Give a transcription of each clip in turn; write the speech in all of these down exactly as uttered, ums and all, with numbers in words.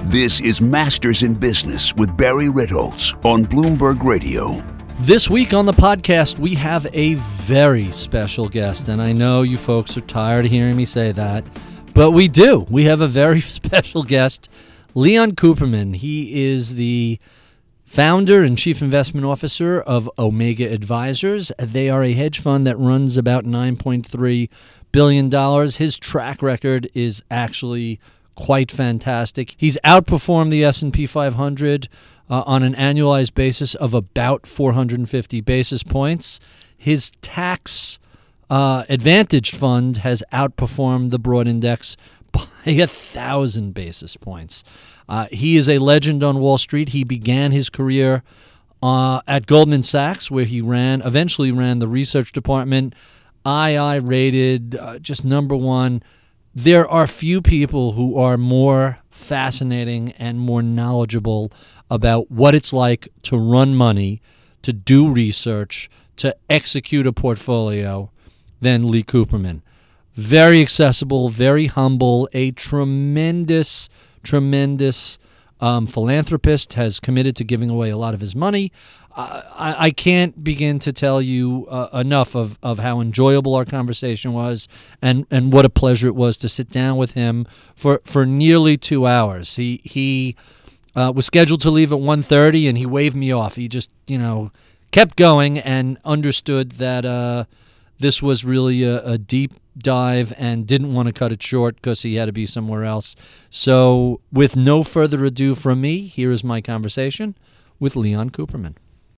This is Masters in Business with Barry Ritholtz on Bloomberg Radio. This week on the podcast, we have a very special guest, and I know you folks are tired of hearing me say that, but we do. We have a very special guest, Leon Cooperman. He is the founder and chief investment officer of Omega Advisors. They are a hedge fund that runs about nine point three billion dollars. His track record is actually quite fantastic. He's outperformed the S and P five hundred uh, on an annualized basis of about four hundred fifty basis points. His tax uh, advantaged fund has outperformed the broad index by a thousand basis points. Uh, he is a legend on Wall Street. He began his career uh, at Goldman Sachs, where he ran, eventually ran the research department. I I rated uh, just number one. There are few people who are more fascinating and more knowledgeable about what it's like to run money, to do research, to execute a portfolio than Lee Cooperman. Very accessible, very humble, a tremendous, tremendous um, philanthropist, has committed to giving away a lot of his money. Uh, I, I can't begin to tell you uh, enough of, of how enjoyable our conversation was and, and what a pleasure it was to sit down with him for, for nearly two hours. He he uh, was scheduled to leave at one thirty, and he waved me off. He just, you know, kept going and understood that uh, this was really a, a deep dive and didn't want to cut it short because he had to be somewhere else. So with no further ado from me, here is my conversation with Leon Cooperman.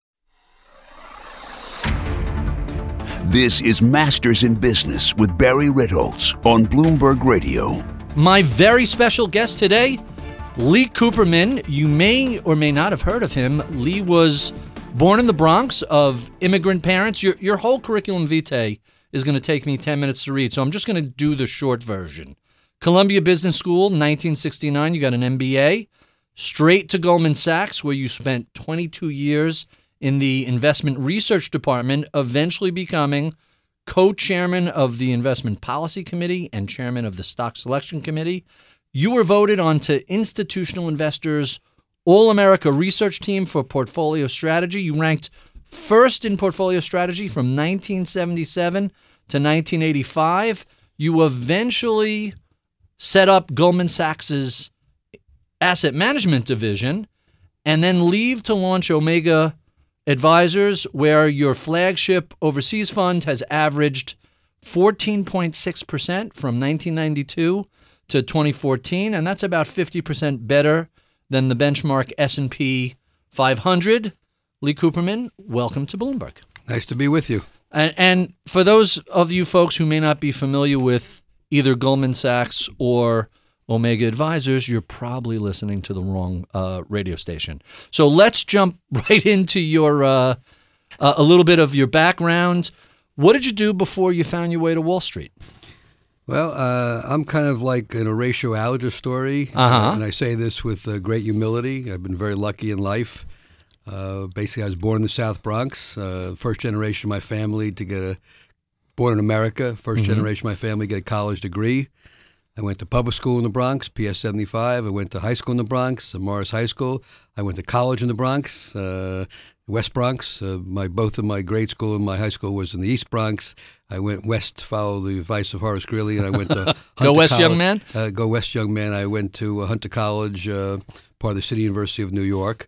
This is Masters in Business with Barry Ritholtz on Bloomberg Radio. My very special guest today, Lee Cooperman. You may or may not have heard of him. Lee was born in the Bronx of immigrant parents. Your, your whole curriculum vitae is going to take me ten minutes to read, so I'm just going to do the short version. Columbia Business School, nineteen sixty-nine, you got an M B A. Straight to Goldman Sachs, where you spent twenty-two years in the investment research department, eventually becoming co-chairman of the investment policy committee and chairman of the stock selection committee. You were voted onto Institutional Investors All-America Research Team for portfolio strategy. You ranked first in portfolio strategy from nineteen seventy-seven to nineteen eighty-five. You eventually set up Goldman Sachs's asset management division and then leave to launch Omega Advisors, where your flagship overseas fund has averaged fourteen point six percent from nineteen ninety-two to twenty fourteen, and that's about fifty percent better than the benchmark S and P five hundred. Lee Cooperman, welcome to Bloomberg. Nice to be with you. And, and for those of you folks who may not be familiar with either Goldman Sachs or Omega Advisors, you're probably listening to the wrong uh, radio station. So let's jump right into your uh, uh, a little bit of your background. What did you do before you found your way to Wall Street? Well, uh, I'm kind of like an Horatio Alger story, Uh-huh. uh, and I say this with uh, great humility. I've been very lucky in life. Uh, basically, I was born in the South Bronx, uh, first generation of my family to get a, born in America, first Mm-hmm. generation of my family to get a college degree. I went to public school in the Bronx, P S seventy-five. I went to high school in the Bronx, Morris High School. I went to college in the Bronx, uh, West Bronx. Uh, my both of my grade school and my high school was in the East Bronx. I went west to follow the advice of Horace Greeley, and I went to Go West, College. young man. Uh, go West, young man. I went to uh, Hunter College, uh, part of the City University of New York.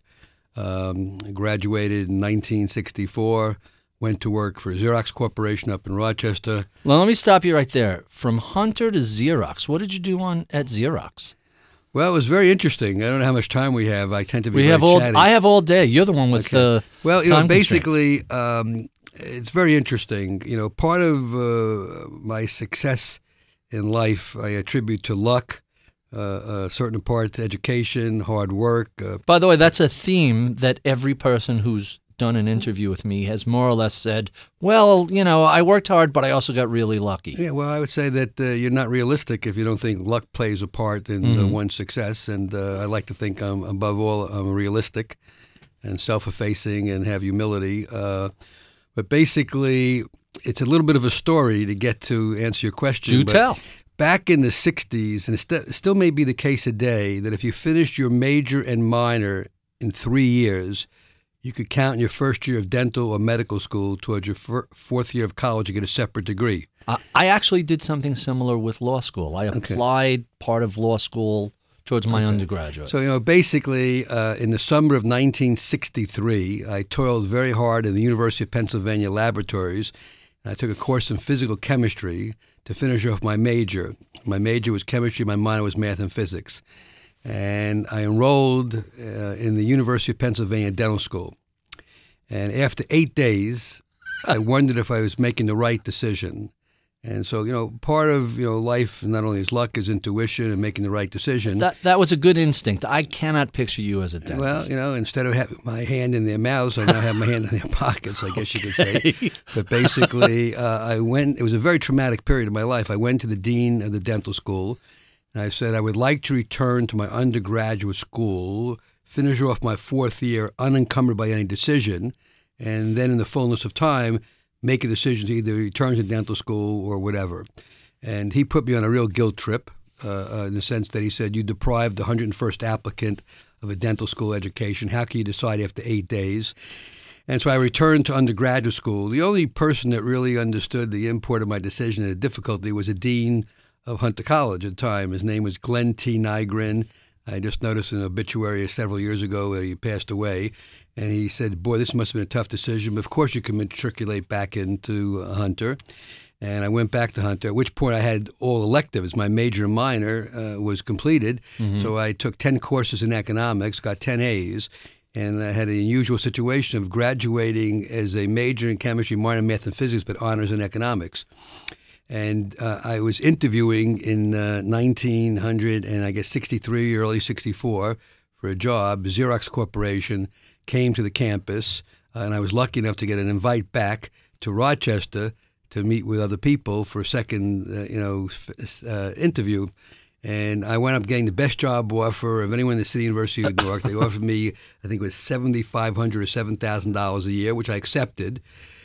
Um, graduated in nineteen sixty-four. Went to work for Xerox Corporation up in Rochester. Well, let me stop you right there. From Hunter to Xerox, what did you do on at Xerox? Well, it was very interesting. I don't know how much time we have. I tend to be We very have all. chatty. I have all day. You're the one with Okay. the. Well, you know, time constraint. basically, um, it's very interesting. You know, part of uh, my success in life I attribute to luck, uh, a certain part to education, hard work. Uh, By the way, that's a theme that every person who's done an interview with me has more or less said, well, you know, I worked hard, but I also got really lucky. yeah, well, I would say that uh, you're not realistic if you don't think luck plays a part in uh, Mhm. one's success. And uh, I like to think, I'm, above all, I'm realistic and self-effacing and have humility. Uh, but basically, it's a little bit of a story to get to answer your question. Do but tell. back in the sixties, and it st- still may be the case today, that if you finished your major and minor in three years, you could count in your first year of dental or medical school towards your fir- fourth year of college to get a separate degree. Uh, I actually did something similar with law school. I applied okay. part of law school towards my okay. undergraduate. So, you know, basically, uh, in the summer of nineteen sixty-three, I toiled very hard in the University of Pennsylvania laboratories. And I took a course in physical chemistry to finish off my major. My major was chemistry, my minor was math and physics. And I enrolled uh, in the University of Pennsylvania Dental School. And after eight days, I wondered if I was making the right decision. And so, you know, part of, you know, life not only is luck, is intuition and making the right decision. That that was a good instinct. I cannot picture you as a dentist. Well, you know, instead of having my hand in their mouths, I now have my hand in their pockets, I guess okay. you could say. But basically, uh, I went, it was a very traumatic period of my life. I went to the dean of the dental school, and I said, I would like to return to my undergraduate school, finish off my fourth year unencumbered by any decision, and then in the fullness of time, make a decision to either return to dental school or whatever. And he put me on a real guilt trip uh, uh, in the sense that he said, you deprived the one hundred first applicant of a dental school education. How can you decide after eight days? And so I returned to undergraduate school. The only person that really understood the import of my decision and the difficulty was a dean of Hunter College at the time. His name was Glenn T. Nygren. I just noticed an obituary several years ago that he passed away. And he said, boy, this must have been a tough decision. But of course, you can matriculate back into uh, Hunter. And I went back to Hunter, at which point I had all electives. My major and minor uh, was completed. Mm-hmm. So I took ten courses in economics, got ten A's. And I had the unusual situation of graduating as a major in chemistry, minor in math and physics, but honors in economics. And uh, I was interviewing in uh, nineteen hundred and I guess sixty-three, early sixty-four for a job. Xerox Corporation came to the campus, uh, and I was lucky enough to get an invite back to Rochester to meet with other people for a second, uh, you know, uh, interview. And I wound up getting the best job offer of anyone in the City University of New York. They offered me, I think it was seven thousand five hundred dollars or seven thousand dollars a year, which I accepted.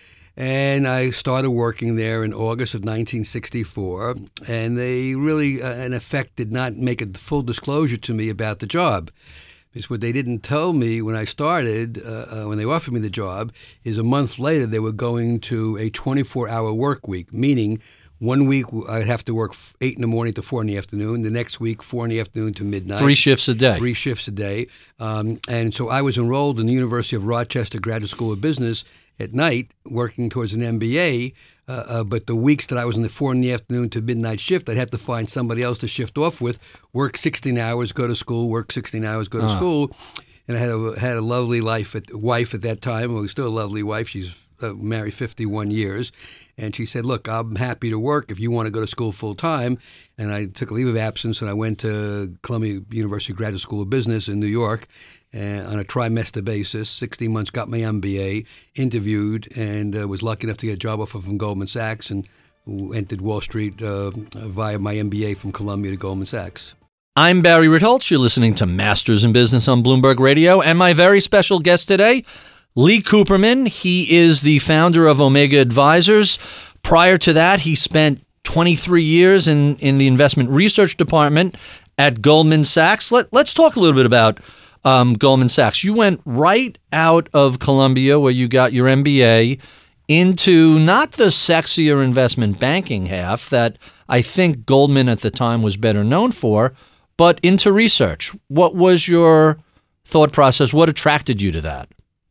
And I started working there in August of nineteen sixty-four, and they really, uh, in effect, did not make a full disclosure to me about the job. Because what they didn't tell me when I started, uh, uh, when they offered me the job, is a month later they were going to a twenty-four hour work week, meaning one week I'd have to work eight in the morning to four in the afternoon. The next week, four in the afternoon to midnight. Three shifts a day. Three shifts a day. Um, and so I was enrolled in the University of Rochester Graduate School of Business at night, working towards an M B A. Uh, uh, but the weeks that I was in the four in the afternoon to midnight shift, I'd have to find somebody else to shift off with, work sixteen hours, go to school, work sixteen hours, go to uh-huh. school. And I had a, had a lovely life at, wife at that time. Well, still a lovely wife. She's uh, married fifty-one years. And she said, look, I'm happy to work if you want to go to school full time. And I took a leave of absence and I went to Columbia University Graduate School of Business in New York. Uh, on a trimester basis, sixteen months, got my M B A, interviewed, and uh, was lucky enough to get a job offer from Goldman Sachs and entered Wall Street uh, via my M B A from Columbia to Goldman Sachs. I'm Barry Ritholtz. You're listening to Masters in Business on Bloomberg Radio, and my very special guest today, Lee Cooperman. He is the founder of Omega Advisors. Prior to that, he spent twenty-three years in, in the investment research department at Goldman Sachs. Let, let's talk a little bit about Um, Goldman Sachs. You went right out of Columbia, where you got your M B A, into not the sexier investment banking half that I think Goldman at the time was better known for, but into research. What was your thought process? What attracted you to that?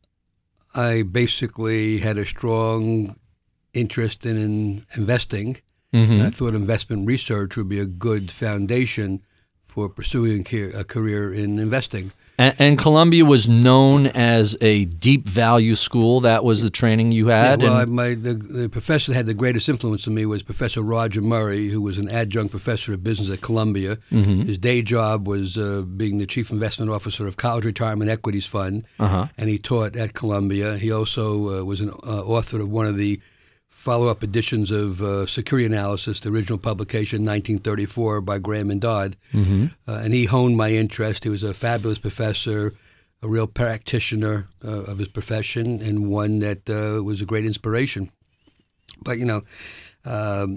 I basically had a strong interest in, in investing. Mm-hmm. And I thought investment research would be a good foundation for pursuing a career in investing. And, and Columbia was known as a deep value school. That was the training you had. Yeah, well, and- I, my the, the professor that had the greatest influence on me was Professor Roger Murray, who was an adjunct professor of business at Columbia. Mm-hmm. His day job was uh, being the chief investment officer of College Retirement Equities Fund, uh-huh. and he taught at Columbia. He also uh, was an uh, author of one of the follow-up editions of uh, Security Analysis, the original publication, nineteen thirty-four, by Graham and Dodd. Mm-hmm. Uh, and he honed my interest. He was a fabulous professor, a real practitioner uh, of his profession, and one that uh, was a great inspiration. But, you know, um,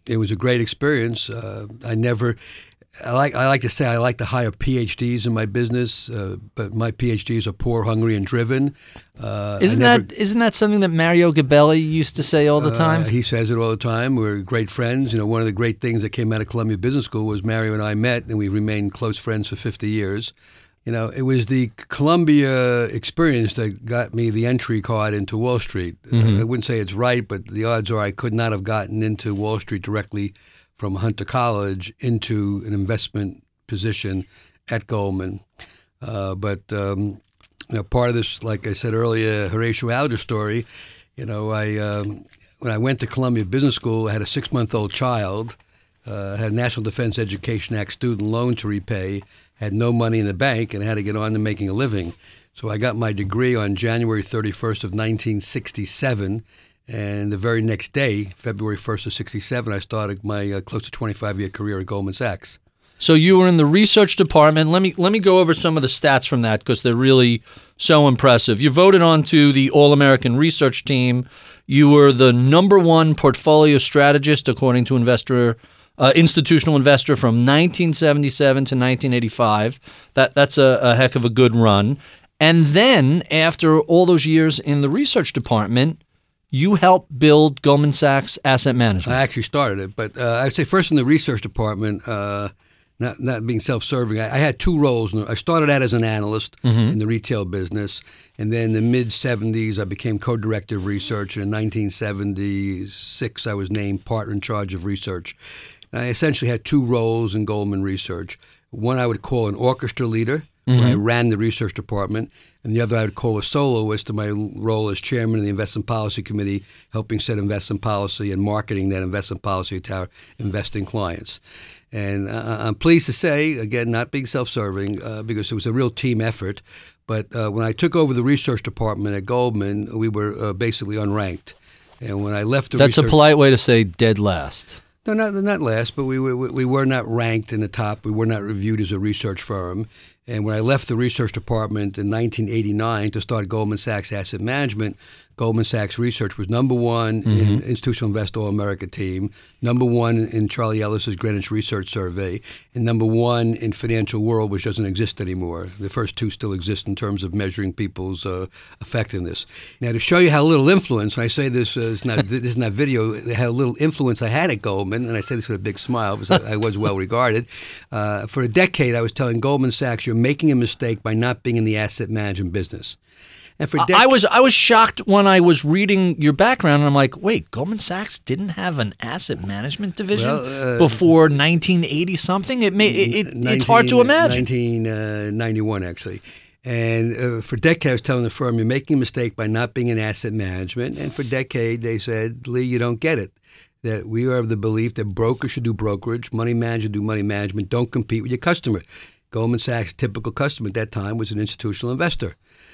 it was a great experience. Uh, I never. I like I like to say I like to hire P H Ds in my business, uh, but my P H Ds are poor, hungry, and driven. Uh, isn't never, that isn't that something that Mario Gabelli used to say all the time? Uh, he says it all the time. We're great friends. You know, one of the great things that came out of Columbia Business School was Mario and I met, and we remained close friends for fifty years. You know, it was the Columbia experience that got me the entry card into Wall Street. Mm-hmm. Uh, I wouldn't say it's right, but the odds are I could not have gotten into Wall Street directly from Hunter College into an investment position at Goldman. Uh, but, um, you know, part of this, like I said earlier, Horatio Alger story, you know, I um, when I went to Columbia Business School, I had a six-month-old child, uh, had a National Defense Education Act student loan to repay, had no money in the bank, and had to get on to making a living. So I got my degree on January thirty-first of nineteen sixty-seven, and the very next day, February first of sixty-seven, I started my uh, close to twenty-five year career at Goldman Sachs. So you were in the research department. Let me let me go over some of the stats from that because they're really so impressive. You voted onto the All-American Research Team. You were the number one portfolio strategist according to Investor uh, Institutional Investor from nineteen seventy-seven to nineteen eighty-five. That that's a, a heck of a good run. And then after all those years in the research department, you helped build Goldman Sachs Asset Management. I actually started it, but uh, I'd say first in the research department, uh, not not being self-serving, I, I had two roles. I started out as an analyst mm-hmm. in the retail business, and then in the mid-seventies, I became co-director of research. And in nineteen seventy-six, I was named partner in charge of research. And I essentially had two roles in Goldman Research. One I would call an orchestra leader, mm-hmm. where I ran the research department, and the other I would call a soloist to my role as chairman of the Investment Policy Committee, helping set investment policy and marketing that investment policy to our investing clients. And uh, I'm pleased to say, again, not being self-serving, uh, because it was a real team effort, but uh, when I took over the research department at Goldman, we were uh, basically unranked. And when I left the That's research, a polite way to say dead last. No, not not last, but we were we were not ranked in the top. We were not reviewed as a research firm. And when I left the research department in nineteen eighty-nine to start Goldman Sachs Asset Management, Goldman Sachs Research was number one mm-hmm. in Institutional Investor All-America team, number one in Charlie Ellis's Greenwich Research Survey, and number one in Financial World, which doesn't exist anymore. The first two still exist in terms of measuring people's uh, effectiveness. Now, to show you how little influence, when I say this, uh, it's not, this is not video, how little influence I had at Goldman, and I say this with a big smile because I, I was well regarded. Uh, for a decade, I was telling Goldman Sachs, you're making a mistake by not being in the asset management business. And for dec- I was I was shocked when I was reading your background, and I'm like, wait, Goldman Sachs didn't have an asset management division well, uh, before nineteen eighty something. It may it, it, nineteen, it's hard to imagine. nineteen ninety-one, actually. And uh, for decades, I was telling the firm, you're making a mistake by not being in asset management. And for a decade, they said, Lee, you don't get it. That we are of the belief that brokers should do brokerage, money managers do money management. Don't compete with your customer. Goldman Sachs' typical customer at that time was an institutional investor.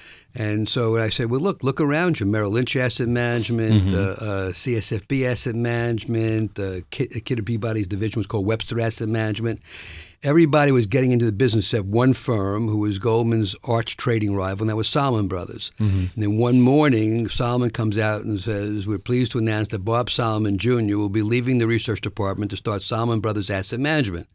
And so I said, well, look, look around you. Merrill Lynch Asset Management, mm-hmm. uh, uh, C S F B Asset Management, uh, Kidder Peabody's division was called Webster Asset Management. Everybody was getting into the business except one firm who was Goldman's arch trading rival, and that was Salomon Brothers. Mm-hmm. And then one morning, Salomon comes out and says, we're pleased to announce that Bob Salomon Junior will be leaving the research department to start Salomon Brothers Asset Management.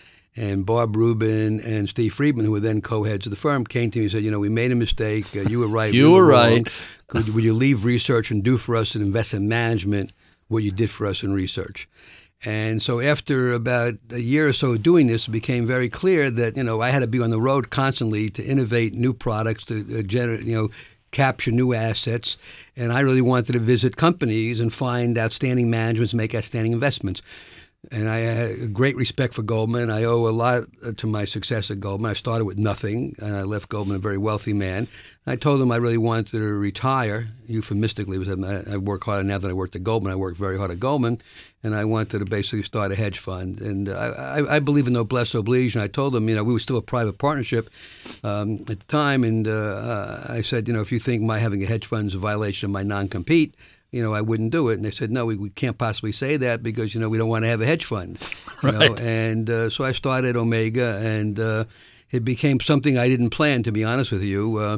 And Bob Rubin and Steve Friedman, who were then co-heads of the firm, came to me and said, you know, we made a mistake. Uh, you were right. you we were, were right. Could, would you leave research and do for us in investment management what you did for us in research? And so after about a year or so of doing this, it became very clear that, you know, I had to be on the road constantly to innovate new products, to uh, generate, you know, capture new assets. And I really wanted to visit companies and find outstanding managements, make outstanding investments. And I had great respect for Goldman. I owe a lot to my success at Goldman. I started with nothing, and I left Goldman a very wealthy man. I told him I really wanted to retire, euphemistically. Because I work harder now than I worked at Goldman. I worked very hard at Goldman, and I wanted to basically start a hedge fund. And I, I, I believe in noblesse oblige, and I told him, you know, we were still a private partnership um, at the time, and uh, I said, you know, if you think my having a hedge fund is a violation of my non-compete, you know, I wouldn't do it. And they said, no, we, we can't possibly say that because, you know, we don't want to have a hedge fund. You right. know? And uh, so I started Omega, and uh, it became something I didn't plan, to be honest with you. Uh,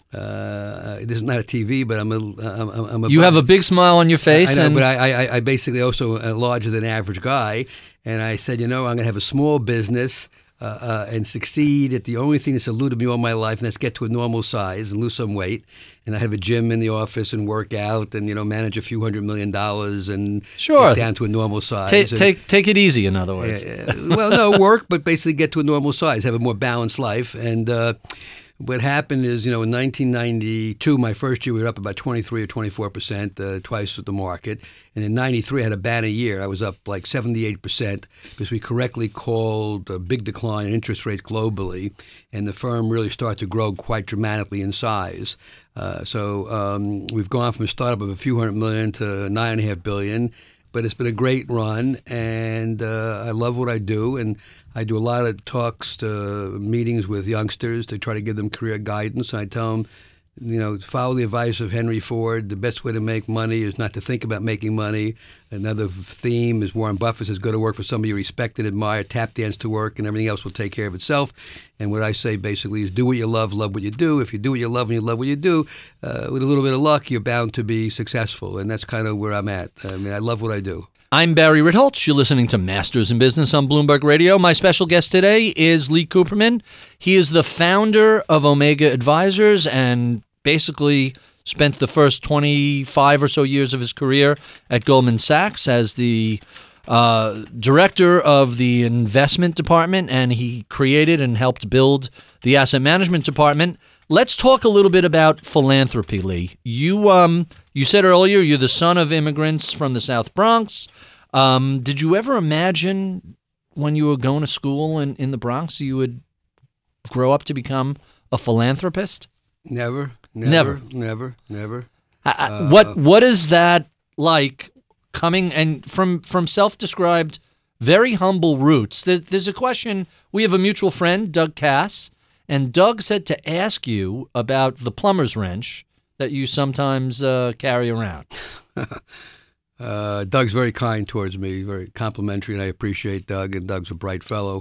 Uh, this is not a T V, but I'm a. I'm, I'm a you have a big smile on your face. I know, and but I, I, I basically also a larger than average guy, and I said, you know, I'm going to have a small business uh, uh, and succeed at the only thing that's eluded me all my life, and that's get to a normal size and lose some weight. And I have a gym in the office and work out, and you know, manage a few hundred million dollars and sure. get down to a normal size. Take and, take take it easy, in other words. Uh, well, no work, but basically get to a normal size, have a more balanced life, and. Uh, What happened is, you know, in nineteen ninety-two, my first year, we were up about twenty-three or twenty-four percent, uh, twice with the market. And in ninety-three, I had a banner year. I was up like seventy-eight percent because we correctly called a big decline in interest rates globally, and the firm really started to grow quite dramatically in size. Uh, so um, we've gone from a startup of a few hundred million to nine and a half billion. But it's been a great run, and uh, I love what I do. And I do a lot of talks, to meetings with youngsters to try to give them career guidance. And I tell them, you know, follow the advice of Henry Ford. The best way to make money is not to think about making money. Another theme is Warren Buffett says, go to work for somebody you respect and admire, tap dance to work, and everything else will take care of itself. And what I say basically is do what you love, love what you do. If you do what you love and you love what you do, uh, with a little bit of luck, you're bound to be successful. And that's kind of where I'm at. I mean, I love what I do. I'm Barry Ritholtz. You're listening to Masters in Business on Bloomberg Radio. My special guest today is Lee Cooperman. He is the founder of Omega Advisors and basically spent the first twenty-five or so years of his career at Goldman Sachs as the uh, director of the investment department, and he created and helped build the asset management department. Let's talk a little bit about philanthropy, Lee. You um you said earlier you're the son of immigrants from the South Bronx. Um, did you ever imagine when you were going to school in, in the Bronx you would grow up to become a philanthropist? Never, never, Never. never, never. Uh, what what is that like coming and from from self-described very humble roots? There, there's a question. We have a mutual friend, Doug Cass, and Doug said to ask you about the plumber's wrench that you sometimes uh, carry around. uh, Doug's very kind towards me, very complimentary, and I appreciate Doug, and Doug's a bright fellow.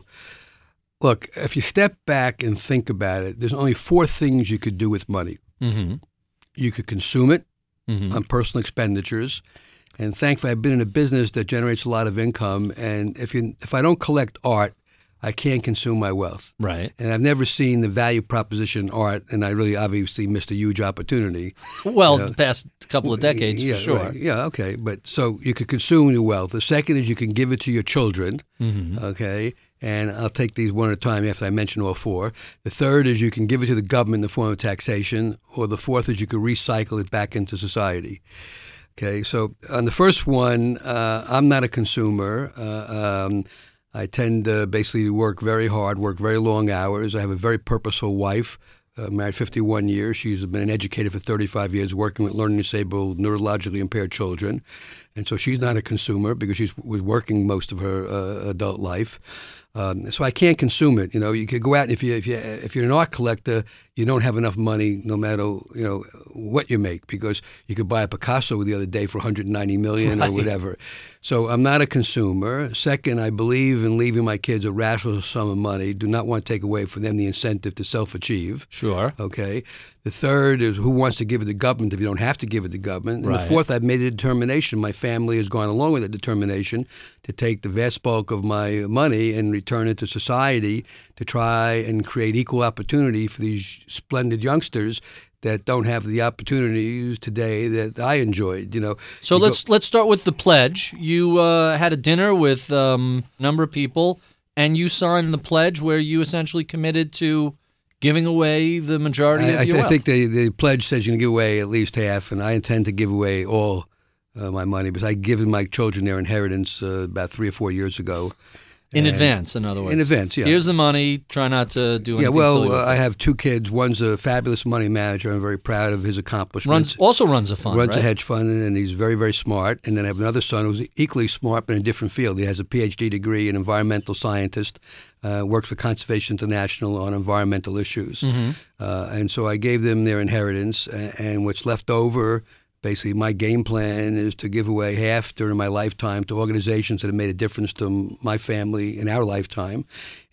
Look, if you step back and think about it, there's only four things you could do with money. Mm-hmm. You could consume it Mm-hmm. on personal expenditures, and thankfully I've been in a business that generates a lot of income, and if you, if I don't collect art, I can't consume my wealth. Right. And I've never seen the value proposition in art, and I really obviously missed a huge opportunity. Well, You know, the past couple of decades, yeah, for sure. right. Yeah, okay. But so you could consume your wealth. The second is you can give it to your children, Mm-hmm. okay? And I'll take these one at a time after I mention all four. The third is you can give it to the government in the form of taxation, or the fourth is you can recycle it back into society. Okay, so on the first one, uh, I'm not a consumer. Uh, um, I tend to basically work very hard, work very long hours. I have a very purposeful wife, uh, married fifty-one years. She's been an educator for thirty-five years, working with learning disabled, neurologically impaired children. And so she's not a consumer because she was working most of her uh, adult life. Um, so I can't consume it. You know, you could go out and if you if you if you're an art collector, you don't have enough money, no matter you know what you make, because you could buy a Picasso the other day for one hundred ninety million dollars Right. or whatever. So I'm not a consumer. Second, I believe in leaving my kids a rational sum of money. Do not want to take away from them the incentive to self-achieve. Sure. Okay. The third is who wants to give it to government if you don't have to give it to government. And Right. the fourth, I've made a determination. My family has gone along with that determination to take the vast bulk of my money and return it to society to try and create equal opportunity for these splendid youngsters that don't have the opportunities today that I enjoyed. You know. So You go- let's let's start with the pledge. You uh, had a dinner with um, a number of people, and you signed the pledge where you essentially committed to giving away the majority I, of I, your th- I wealth. think the, the pledge says you're going to give away at least half, and I intend to give away all uh, my money because I given my children their inheritance uh, about three or four years ago. in And- advance, in other words. In advance, yeah. Here's the money. Try not to do anything Yeah, well, silly with uh, I it. have two kids. One's a fabulous money manager. I'm very proud of his accomplishments. runs also runs a fund, runs right? a hedge fund, and he's very, very smart. And then I have another son who's equally smart, but in a different field. He has a P H D degree, an environmental scientist, uh, works for Conservation International on environmental issues. Mm-hmm. Uh, and so I gave them their inheritance, and, and what's left over, basically my game plan is to give away half during my lifetime to organizations that have made a difference to my family in our lifetime.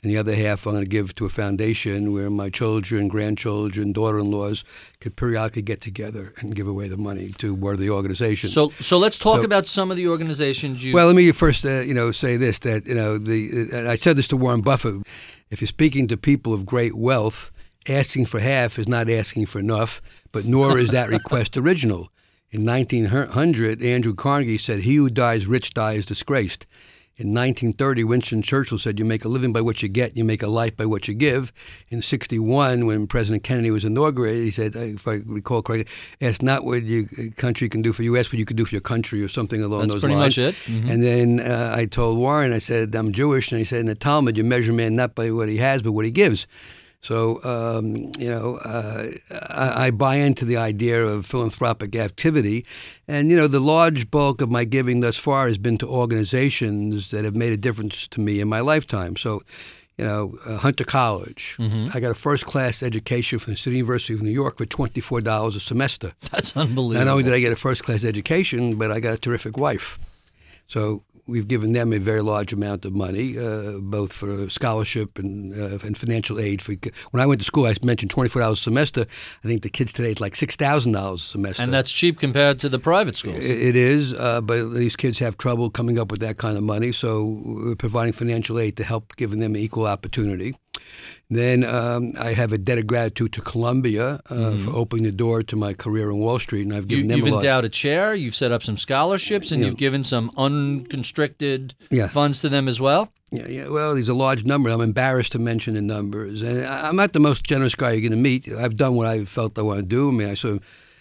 and the other half I'm going to give to a foundation where my children, grandchildren, daughter-in-laws could periodically get together and give away the money to one of the organizations. So, so let's talk So- about some of the organizations you. Well, let me first, uh, you know, say this: that you know, the uh, I said this to Warren Buffett. If you're speaking to people of great wealth, asking for half is not asking for enough, but nor is that request original. In nineteen hundred, Andrew Carnegie said, "He who dies rich dies disgraced." In nineteen thirty, Winston Churchill said, "You make a living by what you get, you make a life by what you give." In sixty-one, when President Kennedy was inaugurated, he said, if I recall correctly, ask not what your country can do for you, ask what you can do for your country, or something along That's those pretty lines. much it. Mhm. And then uh, I told Warren, I said, I'm Jewish, and he said, in the Talmud, you measure man not by what he has, but what he gives. So, um, you know, uh, I, I buy into the idea of philanthropic activity. And, you know, the large bulk of my giving thus far has been to organizations that have made a difference to me in my lifetime. So, you know, uh, Hunter College. Mm-hmm. I got a first-class education from the City University of New York for twenty-four dollars a semester. That's unbelievable. Not only did I get a first-class education, but I got a terrific wife. So we've given them a very large amount of money, uh, both for scholarship and, uh, and financial aid. For when I went to school, I mentioned twenty-four dollars a semester. I think the kids today it's like six thousand dollars a semester. And that's cheap compared to the private schools. It it is, uh, but these kids have trouble coming up with that kind of money. So we're providing financial aid to help giving them equal opportunity. Then um, I have a debt of gratitude to Columbia uh, Mm-hmm. for opening the door to my career on Wall Street, and I've You, given them you've a lot. endowed a chair, you've set up some scholarships, and Yeah. you've given some unconstricted Yeah. funds to them as well? Yeah, yeah. Well, these are large numbers. I'm embarrassed to mention the numbers, and I- I'm not the most generous guy you're going to meet. I've done what I felt I want to do. I mean, I sort of,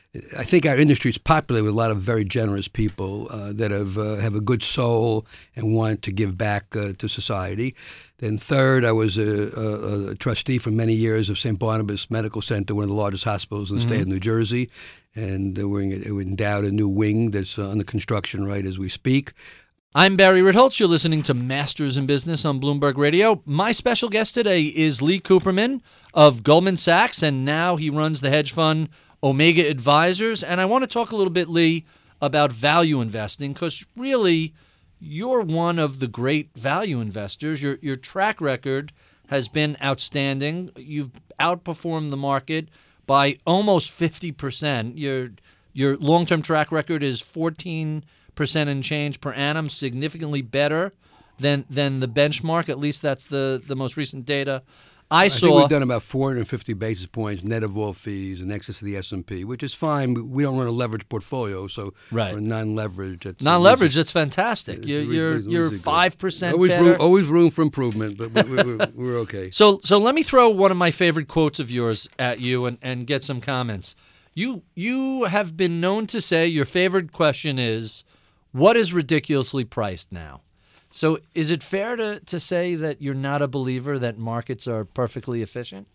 I think our industry is popular with a lot of very generous people uh, that have uh, have a good soul and want to give back uh, to society. Then third, I was a, a, a trustee for many years of Saint Barnabas Medical Center, one of the largest hospitals in the state of New Jersey, and uh, we're, in, we're endowed a new wing that's uh, under construction right as we speak. I'm Barry Ritholtz. You're listening to Masters in Business on Bloomberg Radio. My special guest today is Lee Cooperman of Goldman Sachs, and now he runs the hedge fund Omega Advisors. And I want to talk a little bit, Lee, about value investing, because really you're one of the great value investors. Your, your track record has been outstanding. You've outperformed the market by almost fifty percent. Your, your long-term track record is fourteen percent and change per annum, significantly better than than the benchmark. At least that's the, the most recent data I, I saw. think we've done about four hundred fifty basis points net of all fees in excess of the S and P, which is fine. We don't run a leveraged portfolio, so Right. for non-leveraged, it's Non-leveraged, that's fantastic. It's You're really- you're it's you're really good. five percent always better. room, always room for improvement, but we- we- we- we're okay. So so let me throw one of my favorite quotes of yours at you and, and get some comments. You you have been known to say your favorite question is, what is ridiculously priced now? So is it fair to, to say that you're not a believer that markets are perfectly efficient?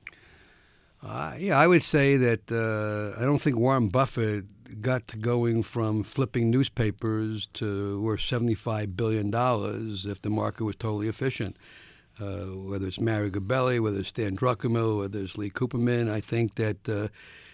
Uh, yeah, I would say that uh, I don't think Warren Buffett got to going from flipping newspapers to worth seventy-five billion dollars if the market was totally efficient. Uh, whether it's Mario Gabelli, whether it's Stan Druckenmiller, whether it's Lee Cooperman, I think that uh,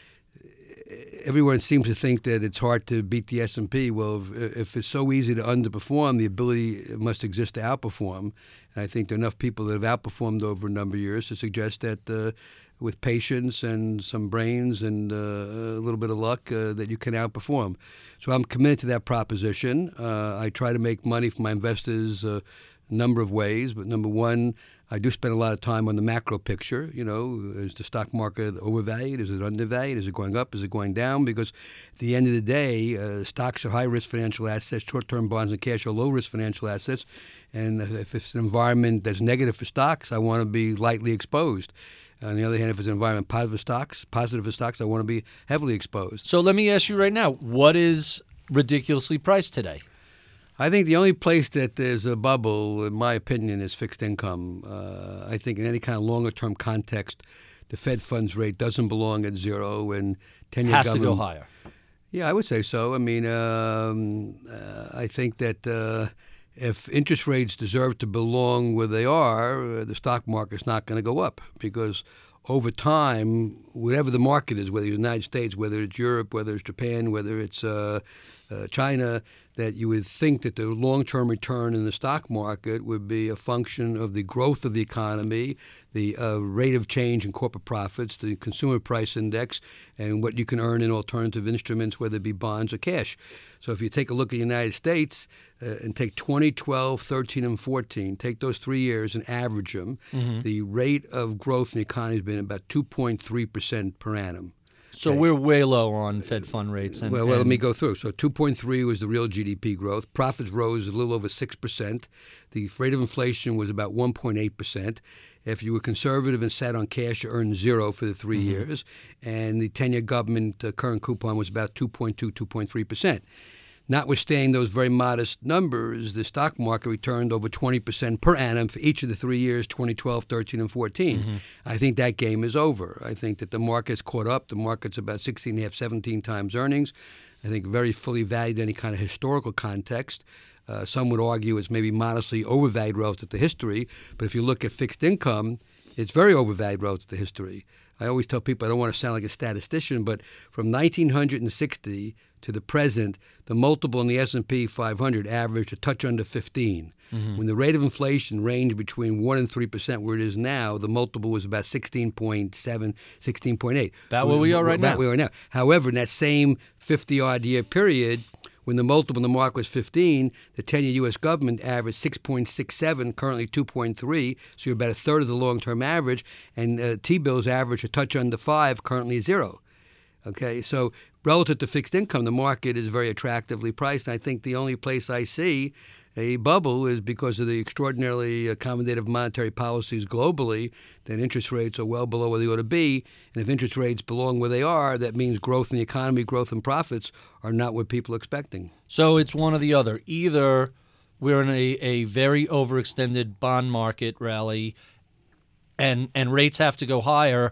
everyone seems to think that it's hard to beat the S and P. Well, if, if it's so easy to underperform, the ability must exist to outperform. And I think there are enough people that have outperformed over a number of years to suggest that uh, with patience and some brains and uh, a little bit of luck, uh, that you can outperform. So I'm committed to that proposition. Uh, I try to make money for my investors uh, a number of ways, but number one, I do spend a lot of time on the macro picture. You know, is the stock market overvalued? Is it undervalued? Is it going up? Is it going down? Because at the end of the day, uh, stocks are high-risk financial assets. Short-term bonds and cash are low-risk financial assets. And if it's an environment that's negative for stocks, I want to be lightly exposed. On the other hand, if it's an environment positive for stocks, positive for stocks, I want to be heavily exposed. So let me ask you right now, what is ridiculously priced today? I think the only place that there's a bubble, in my opinion, is fixed income. Uh, I think in any kind of longer-term context, the Fed funds rate doesn't belong at zero, and ten-year Has to government go higher. Yeah, I would say so. I mean, um, uh, I think that uh, if interest rates deserve to belong where they are, uh, the stock market's not going to go up because over time, whatever the market is, whether it's the United States, whether it's Europe, whether it's Japan, whether it's uh, uh, China, that you would think that the long-term return in the stock market would be a function of the growth of the economy, the uh, rate of change in corporate profits, the consumer price index, and what you can earn in alternative instruments, whether it be bonds or cash. So if you take a look at the United States uh, and take twenty twelve, thirteen, and fourteen, take those three years and average them, mm-hmm. the rate of growth in the economy has been about two point three percent per annum. So okay. we're way low on Fed fund rates. And, well, well, and let me go through. So two point three was the real G D P growth. Profits rose a little over six percent. The rate of inflation was about one point eight percent. If you were conservative and sat on cash, you earned zero for the three mm-hmm. years. And the ten-year government uh, current coupon was about two point two, two point three percent. Notwithstanding those very modest numbers, the stock market returned over twenty percent per annum for each of the three years, twenty twelve, thirteen, and fourteen. Mm-hmm. I think that game is over. I think that the market's caught up. The market's about sixteen and a half, seventeen times earnings. I think very fully valued in any kind of historical context. Uh, some would argue it's maybe modestly overvalued relative to history. But if you look at fixed income, it's very overvalued relative to history. I always tell people I don't want to sound like a statistician, but from nineteen sixty to the present, the multiple in the S and P five hundred averaged a touch under fifteen. Mm-hmm. When the rate of inflation ranged between one and three percent, where it is now, the multiple was about sixteen point seven, sixteen point eight. About where we are right now. About where we are now. However, in that same fifty-odd year period, when the multiple in the market was fifteen, the ten-year U S government averaged six point six seven, currently two point three, so you're about a third of the long-term average, and uh, T-bills average a touch under five, currently zero. Okay, so relative to fixed income, the market is very attractively priced. And I think the only place I see a bubble is because of the extraordinarily accommodative monetary policies globally, that interest rates are well below where they ought to be. And if interest rates belong where they are, that means growth in the economy, growth in profits are not what people are expecting. So it's one or the other. Either we're in a, a very overextended bond market rally and, and rates have to go higher,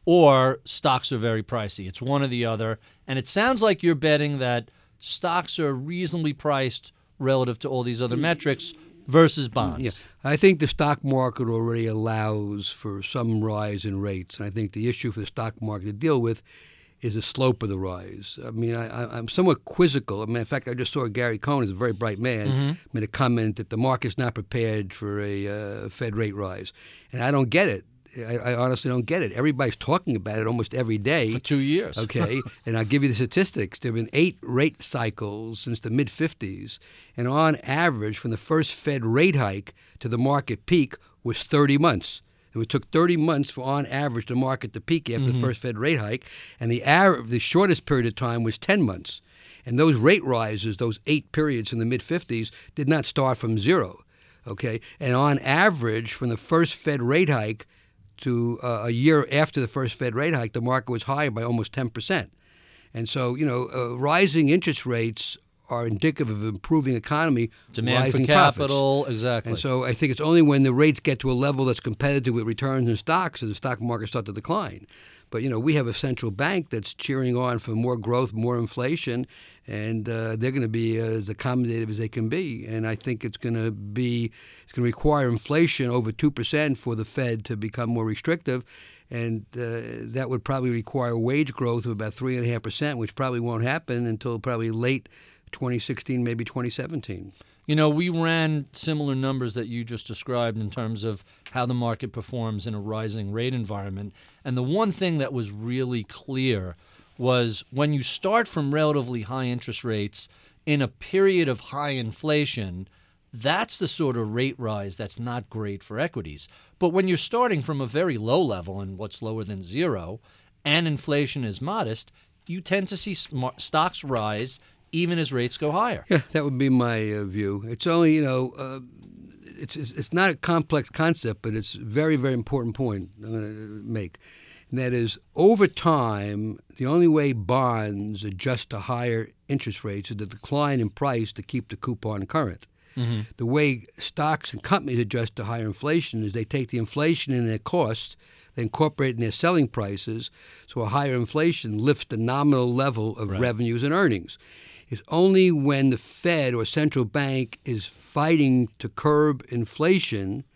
or stocks are very pricey. It's one or the other. And it sounds like you're betting that stocks are reasonably priced relative to all these other metrics versus bonds. Yeah. I think the stock market already allows for some rise in rates. And I think the issue for the stock market to deal with is the slope of the rise. I mean, I, I'm somewhat quizzical. I mean, in fact, I just saw Gary Cohn, who's a very bright man, mm-hmm. made a comment that the market's not prepared for a uh, Fed rate rise. And I don't get it. I, I honestly don't get it. Everybody's talking about it almost every day. For two years. Okay, and I'll give you the statistics. There have been eight rate cycles since the mid-fifties, and on average, from the first Fed rate hike to the market peak was thirty months. It took thirty months for, on average, the market to peak after mm-hmm. the first Fed rate hike, and the average, the shortest period of time was ten months. And those rate rises, those eight periods in the mid-fifties, did not start from zero. Okay, and on average, from the first Fed rate hike to uh, a year after the first Fed rate hike, the market was higher by almost ten percent. And so, you know, uh, rising interest rates are indicative of improving economy, demand rising for capital, profits. Exactly. And so I think it's only when the rates get to a level that's competitive with returns in stocks that the stock market starts to decline. But, you know, we have a central bank that's cheering on for more growth, more inflation, and uh, they're going to be as accommodative as they can be. And I think it's going to be, it's going to require inflation over two percent for the Fed to become more restrictive. And uh, that would probably require wage growth of about three point five percent, which probably won't happen until probably late twenty sixteen, maybe twenty seventeen. You know, we ran similar numbers that you just described in terms of how the market performs in a rising rate environment. And the one thing that was really clear was when you start from relatively high interest rates in a period of high inflation, that's the sort of rate rise that's not great for equities. But when you're starting from a very low level, and what's lower than zero, and inflation is modest, you tend to see smart stocks rise even as rates go higher. Yeah, that would be my uh, view. It's only, you know, uh, it's, it's it's not a complex concept, but it's a very, very important point I'm going to make. And that is, over time, the only way bonds adjust to higher interest rates is the decline in price to keep the coupon current. Mm-hmm. The way stocks and companies adjust to higher inflation is they take the inflation in their costs, they incorporate it in their selling prices, so a higher inflation lifts the nominal level of right. revenues and earnings. It's only when the Fed or central bank is fighting to curb inflation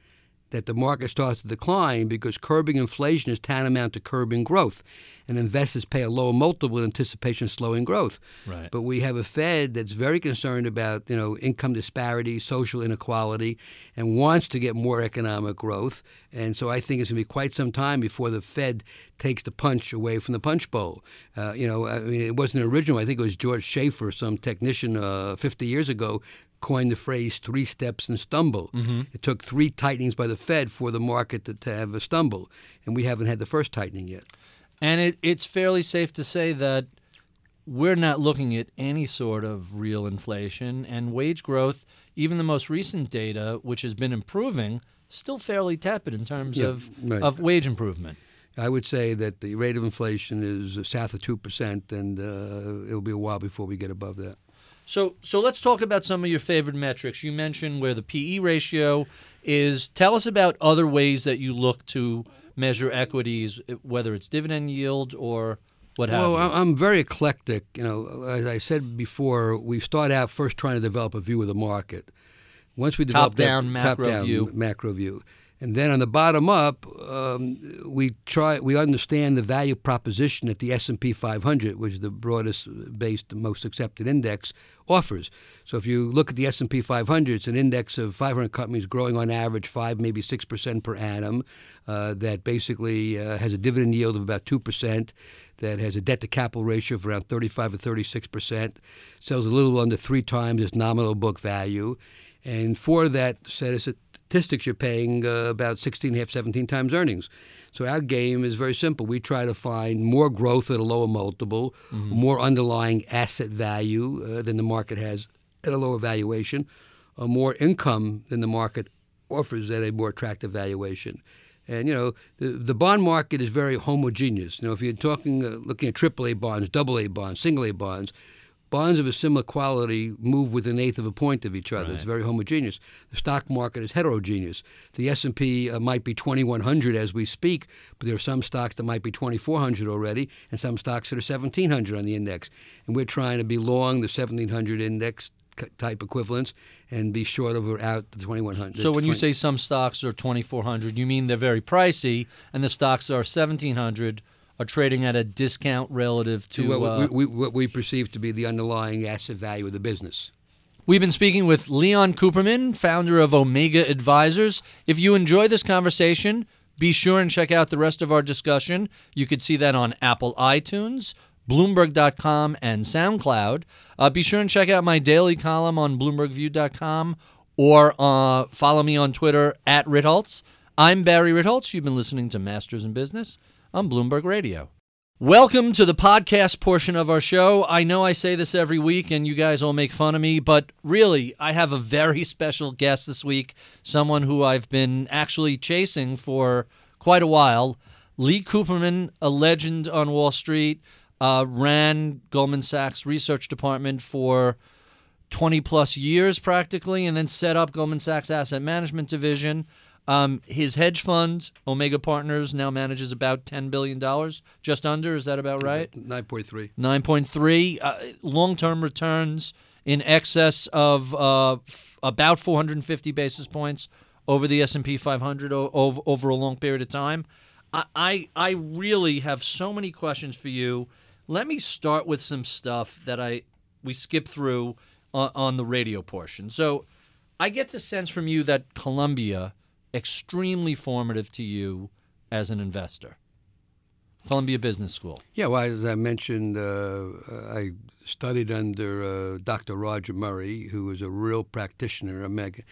that the market starts to decline because curbing inflation is tantamount to curbing growth, and investors pay a lower multiple in anticipation of slowing growth. Right. But we have a Fed that's very concerned about, you know, income disparity, social inequality, and wants to get more economic growth. And so I think it's going to be quite some time before the Fed takes the punch away from the punch bowl. Uh, you know, I mean, it wasn't original. I think it was George Schaefer, some technician uh, fifty years ago, coined the phrase three steps and stumble. Mm-hmm. It took three tightenings by the Fed for the market to, to have a stumble, and we haven't had the first tightening yet. And it, it's fairly safe to say that we're not looking at any sort of real inflation, and wage growth, even the most recent data, which has been improving, still fairly tepid in terms Yeah, of, right. of wage improvement. I would say that the rate of inflation is south of two percent, and uh, it'll be a while before we get above that. So so let's talk about some of your favorite metrics. You mentioned where the P E ratio is. Tell us about other ways that you look to measure equities, whether it's dividend yield or what have Well, you. I- I'm very eclectic. You know, as I said before, we start out first trying to develop a view of the market. Once we develop that Top-down macro top-down view. macro view, and then on the bottom up, um, we try we understand the value proposition that the S and P five hundred, which is the broadest based, most accepted index, offers. So if you look at the S and P five hundred, it's an index of five hundred companies growing on average five, maybe six percent per annum. Uh, that basically uh, has a dividend yield of about two percent. That has a debt-to-capital ratio of around thirty-five or thirty-six percent. Sells a little under three times its nominal book value. And for that set of statistics, you're paying uh, about sixteen and a half, seventeen times earnings. So our game is very simple. We try to find more growth at a lower multiple, mm-hmm. more underlying asset value uh, than the market has at a lower valuation, uh, more income than the market offers at a more attractive valuation. And, you know, the, the bond market is very homogeneous. You know, if you're talking, uh, looking at triple A bonds, double A bonds, single A bonds, bonds of a similar quality move within an eighth of a point of each other. Right. It's very homogeneous. The stock market is heterogeneous. The S and P uh, might be twenty-one hundred as we speak, but there are some stocks that might be twenty-four hundred already, and some stocks that are seventeen hundred on the index. And we're trying to be long the seventeen hundred index type equivalents and be short of or out the twenty-one hundred. So when you say some stocks are twenty-four hundred, you mean they're very pricey, and the stocks are seventeen hundred are trading at a discount relative to what, uh, we, we, what we perceive to be the underlying asset value of the business. We've been speaking with Leon Cooperman, founder of Omega Advisors. If you enjoy this conversation, be sure and check out the rest of our discussion. You could see that on Apple iTunes, Bloomberg dot com, and SoundCloud. Uh, be sure and check out my daily column on Bloomberg View dot com or uh, follow me on Twitter at Ritholtz. I'm Barry Ritholtz. You've been listening to Masters in Business on Bloomberg Radio. Welcome to the podcast portion of our show. I know I say this every week and you guys all make fun of me, but really, I have a very special guest this week, someone who I've been actually chasing for quite a while. Lee Cooperman, a legend on Wall Street, uh, ran Goldman Sachs research department for twenty plus years practically, and then set up Goldman Sachs Asset Management Division. Um, his hedge fund, Omega Partners, now manages about ten billion dollars, just under. Is that about right? nine point three. nine point three. Uh, long-term returns in excess of uh, f- about four hundred fifty basis points over the S and P five hundred o- over, over a long period of time. I, I, I really have so many questions for you. Let me start with some stuff that I we skipped through on, on the radio portion. So I get the sense from you that Columbia extremely formative to you as an investor. Columbia Business School. Yeah, well, as I mentioned, uh, I studied under uh, Doctor Roger Murray, who was a real practitioner.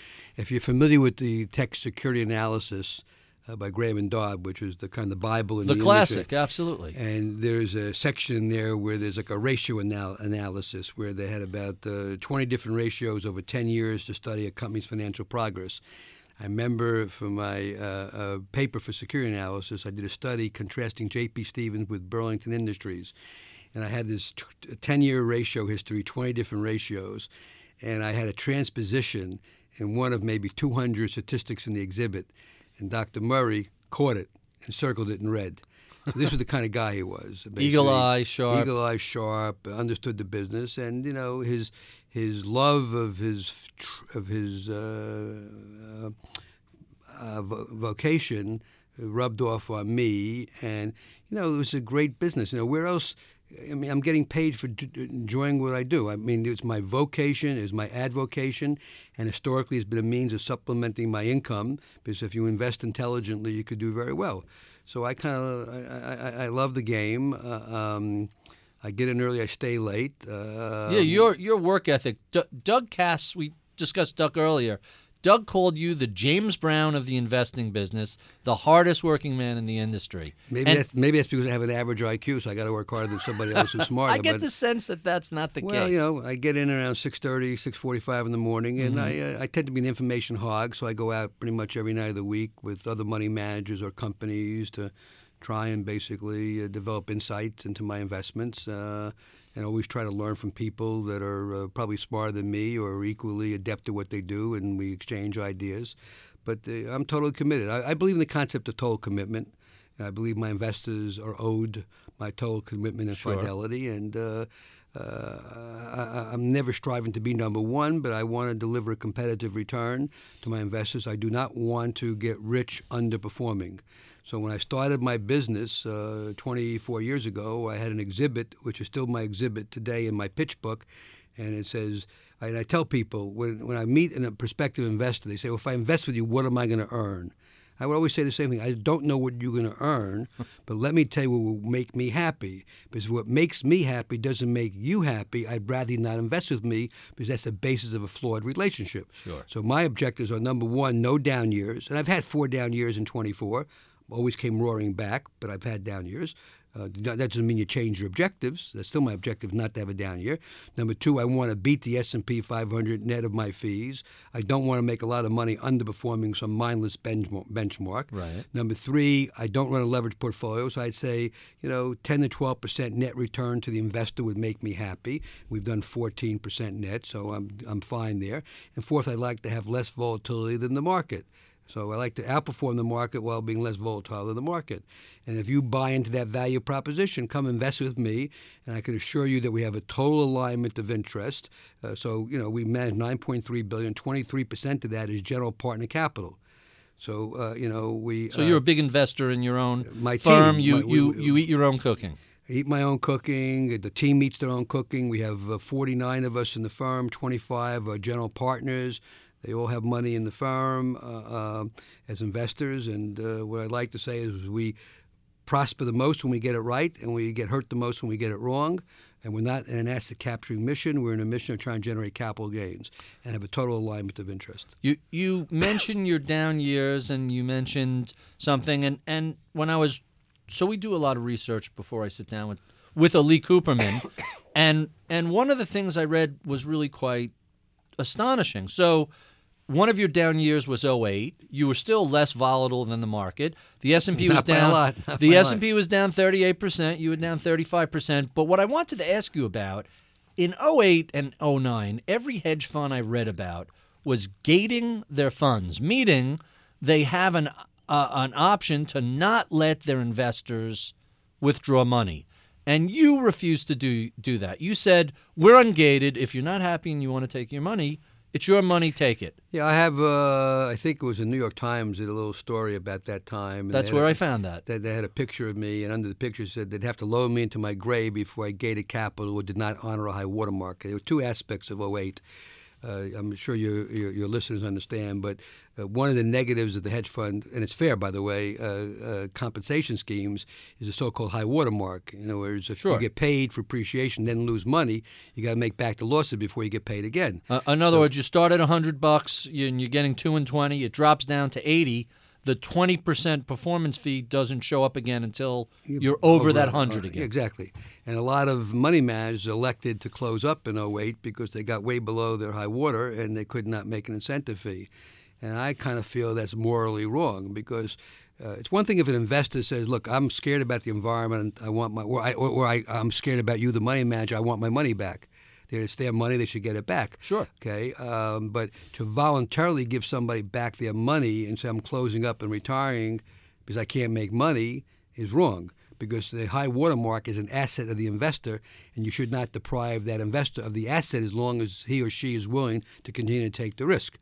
If you're familiar with the text security analysis uh, by Graham and Dodd, which is the kind of the Bible in the, the classic, industry, absolutely. and there's a section there where there's like a ratio anal- analysis where they had about uh, twenty different ratios over ten years to study a company's financial progress. I remember for my uh, uh, paper for security analysis, I did a study contrasting J P. Stevens with Burlington Industries. And I had this ten-year ratio history, twenty different ratios, and I had a transposition in one of maybe two hundred statistics in the exhibit. And Doctor Murray caught it and circled it in red. So this was the kind of guy he was. Basically. Eagle eye, sharp. Eagle eye, sharp, understood the business, and you know his his love of his of his uh, uh, uh, vo- vocation rubbed off on me, and you know it was a great business. You know, where else? I mean, I'm getting paid for d- enjoying what I do. I mean, it's my vocation, it's my advocation, and historically, it's been a means of supplementing my income. Because if you invest intelligently, you could do very well. So I kind of I, I, I love the game. Uh, um, I get in early, I stay late. Uh, Yeah, your your work ethic. D- Doug Cass, we discussed Doug earlier. Doug called you the James Brown of the investing business, the hardest working man in the industry. Maybe And that's maybe that's because I have an average I Q, so I got to work harder than somebody else who's smarter. I get but, the sense that that's not the well, case. you know, I get in around six thirty, six forty-five in the morning, and Mm-hmm. I uh, I tend to be an information hog, so I go out pretty much every night of the week with other money managers or companies to try and basically uh, develop insights into my investments. Uh, and always try to learn from people that are uh, probably smarter than me or equally adept at what they do, and we exchange ideas. But uh, I'm totally committed. I, I believe in the concept of total commitment. And I believe my investors are owed my total commitment and Sure. fidelity. And uh, uh, I, I'm never striving to be number one, but I want to deliver a competitive return to my investors. I do not want to get rich underperforming. So when I started my business uh, twenty-four years ago, I had an exhibit, which is still my exhibit today in my pitch book, and it says, and I tell people, when, when I meet a prospective investor, they say, well, if I invest with you, what am I going to earn? I would always say the same thing. I don't know what you're going to earn, but let me tell you what will make me happy. Because what makes me happy doesn't make you happy. I'd rather you not invest with me because that's the basis of a flawed relationship. Sure. So my objectives are, number one, no down years. And I've had four down years in twenty-four. Always came roaring back, but I've had down years. Uh, that doesn't mean you change your objectives. That's still my objective, not to have a down year. Number two, I want to beat the S and P five hundred net of my fees. I don't want to make a lot of money underperforming some mindless benchmark. Right. Number three, I don't run a leveraged portfolio, so I'd say, you know, ten to twelve percent net return to the investor would make me happy. We've done fourteen percent net, so I'm I'm fine there. And fourth, I'd like to have less volatility than the market. So I like to outperform the market while being less volatile than the market. And if you buy into that value proposition, come invest with me, and I can assure you that we have a total alignment of interest. Uh, so, you know, we manage nine point three billion dollars. twenty-three percent of that is general partner capital. So, uh, you know, we... So uh, you're a big investor in your own my firm. team, you, my- we- you, we- you eat your own cooking. I eat my own cooking. The team eats their own cooking. We have uh, forty-nine of us in the firm, twenty-five are general partners. They all have money in the firm uh, uh, as investors. And uh, what I'd like to say is we prosper the most when we get it right, and we get hurt the most when we get it wrong. And we're not in an asset capturing mission. We're in a mission of trying to generate capital gains and have a total alignment of interest. You you mentioned your down years, and you mentioned something, and, and when I was, so we do a lot of research before I sit down with, with a Lee Cooperman, and and one of the things I read was really quite astonishing. So one of your down years was oh eight. You were still less volatile than the market. The S and P was Not by a down. lot, not The by a S and P was down thirty-eight percent. You were down thirty-five percent. But what I wanted to ask you about, in oh eight and oh nine, every hedge fund I read about was gating their funds, meaning they have an uh, an option to not let their investors withdraw money. And you refused to do do that. You said, we're ungated. If you're not happy and you want to take your money, it's your money, take it. Yeah, I have, uh, I think it was the New York Times did a little story about that time. and That's they had where a- I found that. They, they had a picture of me, and under the picture said they'd have to lower me into my grave before I gated capital or did not honor a high watermark. There were two aspects of oh eight. Uh, I'm sure your, your your listeners understand, but uh, one of the negatives of the hedge fund, and it's fair, by the way, uh, uh, compensation schemes is a so-called high watermark. In other words, if Sure. you get paid for appreciation, then lose money, you got to make back the losses before you get paid again. Uh, in other words, you start at one hundred bucks and you're getting two and twenty. It drops down to eighty. The twenty percent performance fee doesn't show up again until you're over, that one hundred uh, again. Exactly. And a lot of money managers elected to close up in oh eight because they got way below their high water and they could not make an incentive fee. And I kind of feel that's morally wrong because uh, it's one thing if an investor says, look, I'm scared about the environment, I want my, or, I, or, or I, I'm scared about you, the money manager, I want my money back. It's their money, they should get it back. Sure. Okay, um, but to voluntarily give somebody back their money and say I'm closing up and retiring because I can't make money is wrong, because the high watermark is an asset of the investor, and you should not deprive that investor of the asset as long as he or she is willing to continue to take the risk.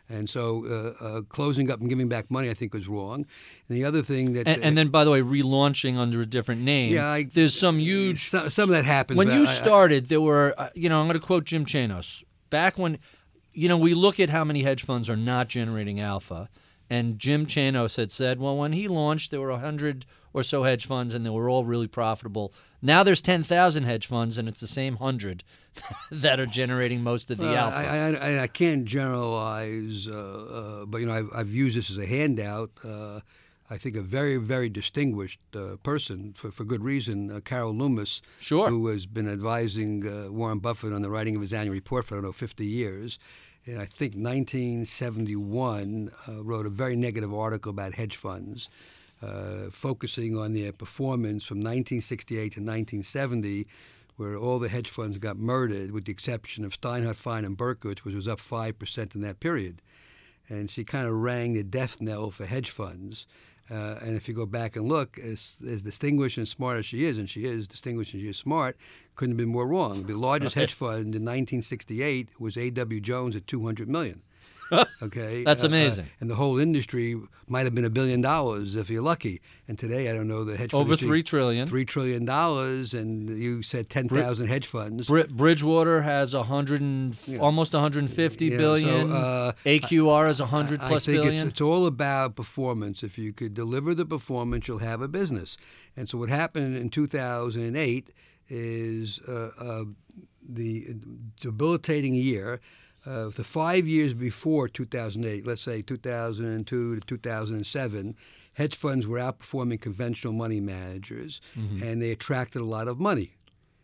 And so uh, uh, closing up and giving back money, I think, was wrong. And the other thing that... And, and then, by the way, relaunching under a different name. Yeah, I, There's some huge... Some, some of that happens. When you I, started, there were, uh, you know, I'm going to quote Jim Chanos. Back when, you know, we look at how many hedge funds are not generating alpha. And Jim Chanos had said, well, when he launched, there were one hundred or so hedge funds, and they were all really profitable. Now there's ten thousand hedge funds, and it's the same one hundred that are generating most of the uh, alpha. I, I, I can't generalize, uh, uh, but, you know, I've, I've used this as a handout. Uh, I think a very, very distinguished uh, person, for, for good reason, uh, Carol Loomis, Sure. who has been advising uh, Warren Buffett on the writing of his annual report for, I don't know, fifty years. And I think nineteen seventy-one uh, wrote a very negative article about hedge funds, uh, focusing on their performance from nineteen sixty-eight to nineteen seventy, where all the hedge funds got murdered, with the exception of Steinhardt, Fine, and Berkowitz, which was up five percent in that period. And she kind of rang the death knell for hedge funds. Uh, and if you go back and look, as, as distinguished and smart as she is, and she is distinguished and she is smart, couldn't have been more wrong. The largest hedge fund in nineteen sixty-eight was A W Jones at two hundred million dollars. Okay, That's uh, amazing. Uh, and the whole industry might have been a billion dollars if you're lucky. And today, I don't know, the hedge fund Over industry, three trillion. Three trillion dollars, and you said ten thousand hedge funds. Br- Bridgewater has one hundred and Yeah. almost one hundred fifty Yeah, billion. so, uh, A Q R is one hundred I plus think billion. It's, it's all about performance. If you could deliver the performance, you'll have a business. And so what happened in two thousand eight is uh, uh, the debilitating year. Uh, the five years before two thousand eight, let's say two thousand two to two thousand seven, hedge funds were outperforming conventional money managers, mm-hmm. and they attracted a lot of money.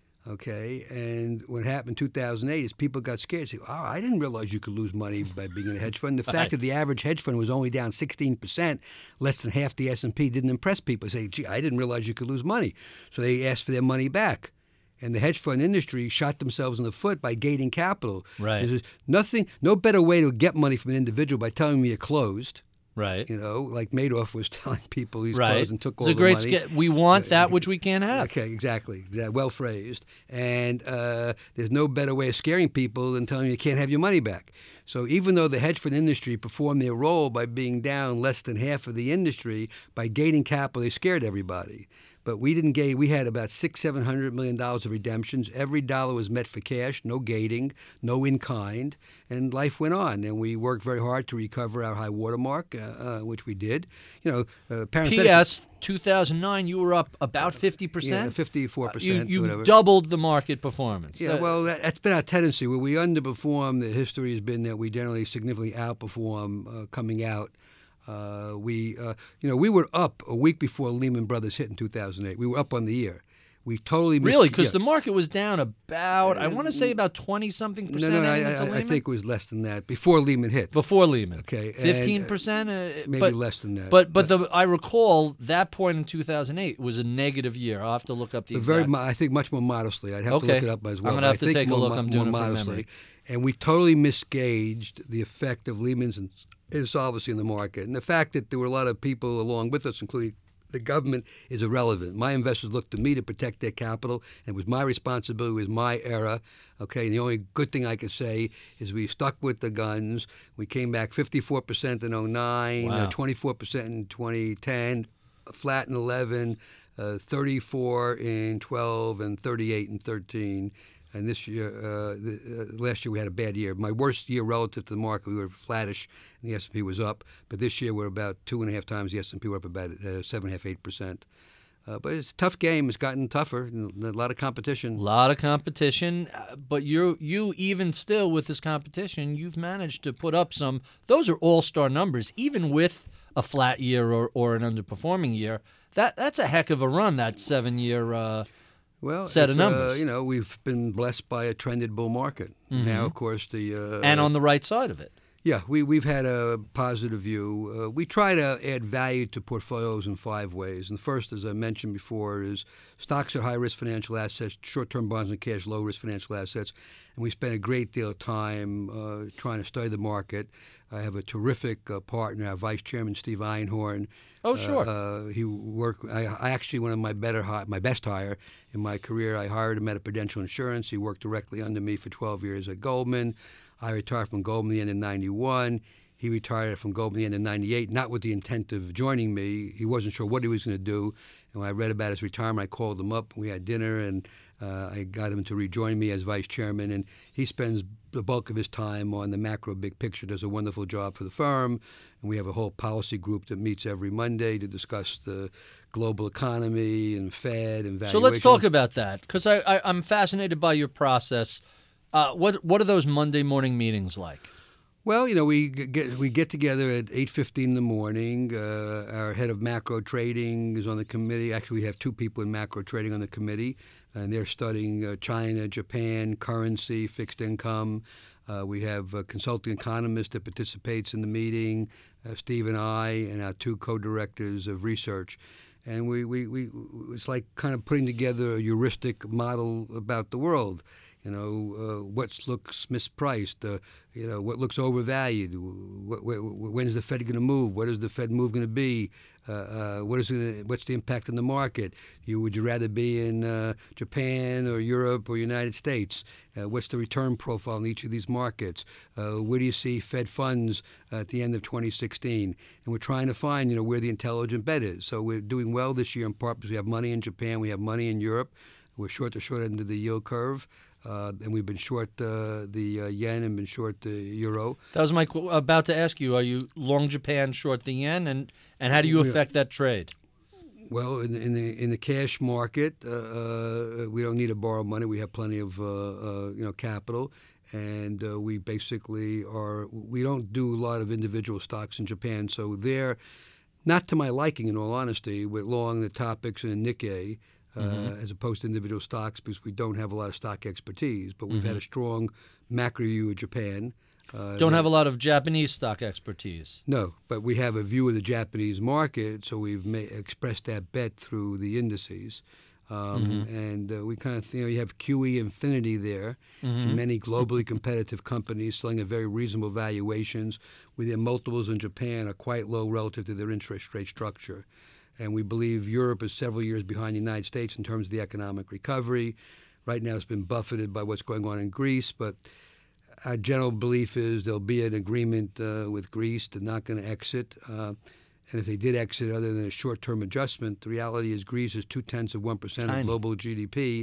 Okay, and what happened in two thousand eight is people got scared. Say, "Oh, I didn't realize you could lose money by being in a hedge fund." The fact Right. that the average hedge fund was only down sixteen percent, less than half the S and P, didn't impress people. Say, "Gee, I didn't realize you could lose money," so they asked for their money back. And the hedge fund industry shot themselves in the foot by gating capital. Right. There's nothing, no better way to get money from an individual by telling me you're closed. Right. You know, like Madoff was telling people he's Right. closed and took It's all a the great money. ske- we want that which we can't have. Okay, exactly. Exactly. Well phrased. And uh, there's no better way of scaring people than telling you you can't have your money back. So even though the hedge fund industry performed their role by being down less than half of the industry, by gating capital, they scared everybody. But we didn't gate. We had about six, seven hundred million dollars of redemptions. Every dollar was met for cash, no gating, no in kind, and life went on. And we worked very hard to recover our high watermark, uh, uh, which we did. You know, uh, P S two thousand nine, you were up about fifty percent. Yeah, fifty-four You, percent. you whatever. doubled the market performance. Yeah, That- well, that, that's been our tendency. Where we underperform, the history has been that we generally significantly outperform uh, coming out. Uh, we, uh, you know, we were up a week before Lehman Brothers hit in two thousand eight. We were up on the year. We totally missed Really? Because yeah. the market was down about, I want to say about twenty-something no, percent no, no, heading I, into I, I Lehman? think it was less than that before Lehman hit. Before Lehman. Okay, and, fifteen percent? Uh, maybe but, less than that. But but the I recall that point in two thousand eight was a negative year. I'll have to look up the But exact. very, mo- I think much more modestly. I'd have Okay. to look it up as well. I'm gonna but have I to think take a more look. mo- I'm more doing it from modestly. memory. And we totally misgauged the effect of Lehman's ins- insolvency in the market. And the fact that there were a lot of people along with us, including the government, is irrelevant. My investors looked to me to protect their capital, and it was my responsibility, it was my era. Okay, and the only good thing I could say is we stuck with the guns. We came back fifty-four percent in oh nine, Wow. uh, twenty-four percent in twenty ten, flat in eleven, uh, thirty-four in twelve, and thirty-eight in thirteen. And this year, uh, the, uh, last year we had a bad year. My worst year relative to the market. We were flattish, and the S and P was up. But this year we're about two and a half times the S and P. We're up about uh, seven and a half, eight percent. Uh, but it's a tough game. It's gotten tougher. And a lot of competition. A lot of competition, uh, but you you even still with this competition, you've managed to put up some. Those are all-star numbers, even with a flat year or, or an underperforming year. That that's a heck of a run. That seven-year. Uh, Well, set of it's, uh, numbers. you know, we've been blessed by a trended bull market. Mhm. Now, of course, the uh, and on the right side of it. Yeah, we, we've had a positive view. Uh, we try to add value to portfolios in five ways. And the first, as I mentioned before, is stocks are high-risk financial assets, short-term bonds and cash, low-risk financial assets. And we spend a great deal of time uh, trying to study the market. I have a terrific uh, partner, our Vice Chairman, Steve Einhorn. Oh, sure. Uh, uh, he worked. I, I actually one of my better, hi- my best hire in my career. I hired him at Prudential Insurance. He worked directly under me for twelve years at Goldman. I retired from Goldman at the end of ninety-one. He retired from Goldman at the end of ninety-eight, not with the intent of joining me. He wasn't sure what he was going to do. And when I read about his retirement, I called him up. We had dinner, and uh, I got him to rejoin me as vice chairman. And he spends the bulk of his time on the macro big picture, does a wonderful job for the firm. And we have a whole policy group that meets every Monday to discuss the global economy and Fed and valuation. So let's talk about that, because I, I, I'm fascinated by your process. Uh, what what are those Monday morning meetings like? Well, you know, we get we get together at eight fifteen in the morning. Uh, our head of macro trading is on the committee. Actually, we have two people in macro trading on the committee, and they're studying uh, China, Japan, currency, fixed income. Uh, we have a consulting economist that participates in the meeting, uh, Steve and I, and our two co-directors of research. And we, we, we it's like kind of putting together a heuristic model about the world. You know, uh, what looks mispriced, uh, you know, what looks overvalued, what, what, when is the Fed going to move, what is the Fed move going to be, uh, uh, what is gonna, what's the impact on the market, you, would you rather be in uh, Japan or Europe or United States, uh, what's the return profile in each of these markets, uh, where do you see Fed funds at the end of twenty sixteen, and we're trying to find, you know, where the intelligent bet is. So we're doing well this year in part because we have money in Japan, we have money in Europe, we're short the short end of the yield curve. Uh, and we've been short uh, the uh, yen and been short the euro. That was my qu- about to ask you. Are you long Japan, short the yen, and, and how do you affect that trade? Well, in, in the in the cash market, uh, uh, we don't need to borrow money. We have plenty of uh, uh, you know capital, and uh, we basically are. We don't do a lot of individual stocks in Japan, so they're not to my liking. In all honesty, we're long the topics in Nikkei. Uh, mm-hmm. As opposed to individual stocks, because we don't have a lot of stock expertise. But we've mm-hmm. had a strong macro view of Japan. Uh, don't have a lot of Japanese stock expertise. No, but we have a view of the Japanese market, so we've ma- expressed that bet through the indices. Um, mm-hmm. And uh, we kind of, you know, you have Q E Infinity there, mm-hmm. many globally competitive companies selling at very reasonable valuations, with their multiples in Japan are quite low relative to their interest rate structure. And we believe Europe is several years behind the United States in terms of the economic recovery. Right now it's been buffeted by what's going on in Greece, but our general belief is there'll be an agreement uh, with Greece. They're not going to exit. Uh, and if they did exit, other than a short-term adjustment, the reality is Greece is two-tenths of one percent of global G D P,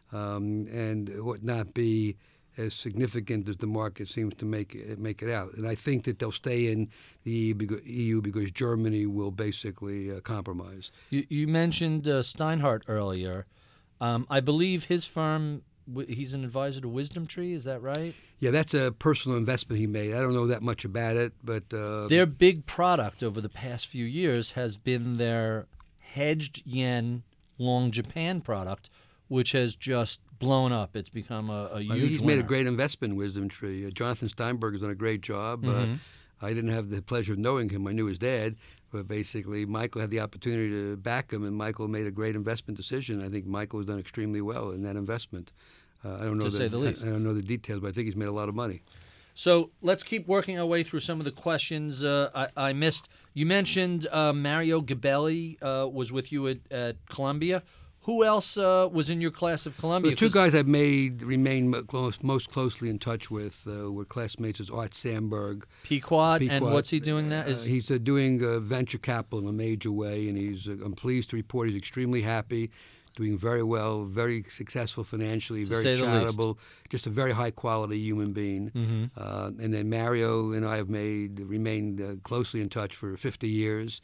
um, and it would not be as significant as the market seems to make it, make it out. And I think that they'll stay in the E U because Germany will basically uh, compromise. You, you mentioned uh, Steinhardt earlier. Um, I believe his firm, he's an advisor to Wisdom Tree, is that right? Yeah, that's a personal investment he made. I don't know that much about it, but... Uh, their big product over the past few years has been their hedged yen long Japan product, which has just blown up. It's become a, a huge I think he's winner. made a great investment in Wisdom Tree. Uh, Jonathan Steinberg has done a great job. Mm-hmm. Uh, I didn't have the pleasure of knowing him. I knew his dad. But basically, Michael had the opportunity to back him, and Michael made a great investment decision. I think Michael has done extremely well in that investment. Uh, I don't know to the, say the least. I, I don't know the details, but I think he's made a lot of money. So let's keep working our way through some of the questions uh, I, I missed. You mentioned uh, Mario Gabelli uh, was with you at, at Columbia. Who else uh, was in your class of Columbia? The two guys I've made remain most, most closely in touch with uh, were classmates as Art Sandberg. Pequot, Pequot. And what's he doing now? Is... Uh, he's uh, doing uh, venture capital in a major way, and he's. Uh, I'm pleased to report he's extremely happy, doing very well, very successful financially, to very say charitable, just a very high-quality human being. Mm-hmm. Uh, and then Mario and I have made remained uh, closely in touch for fifty years.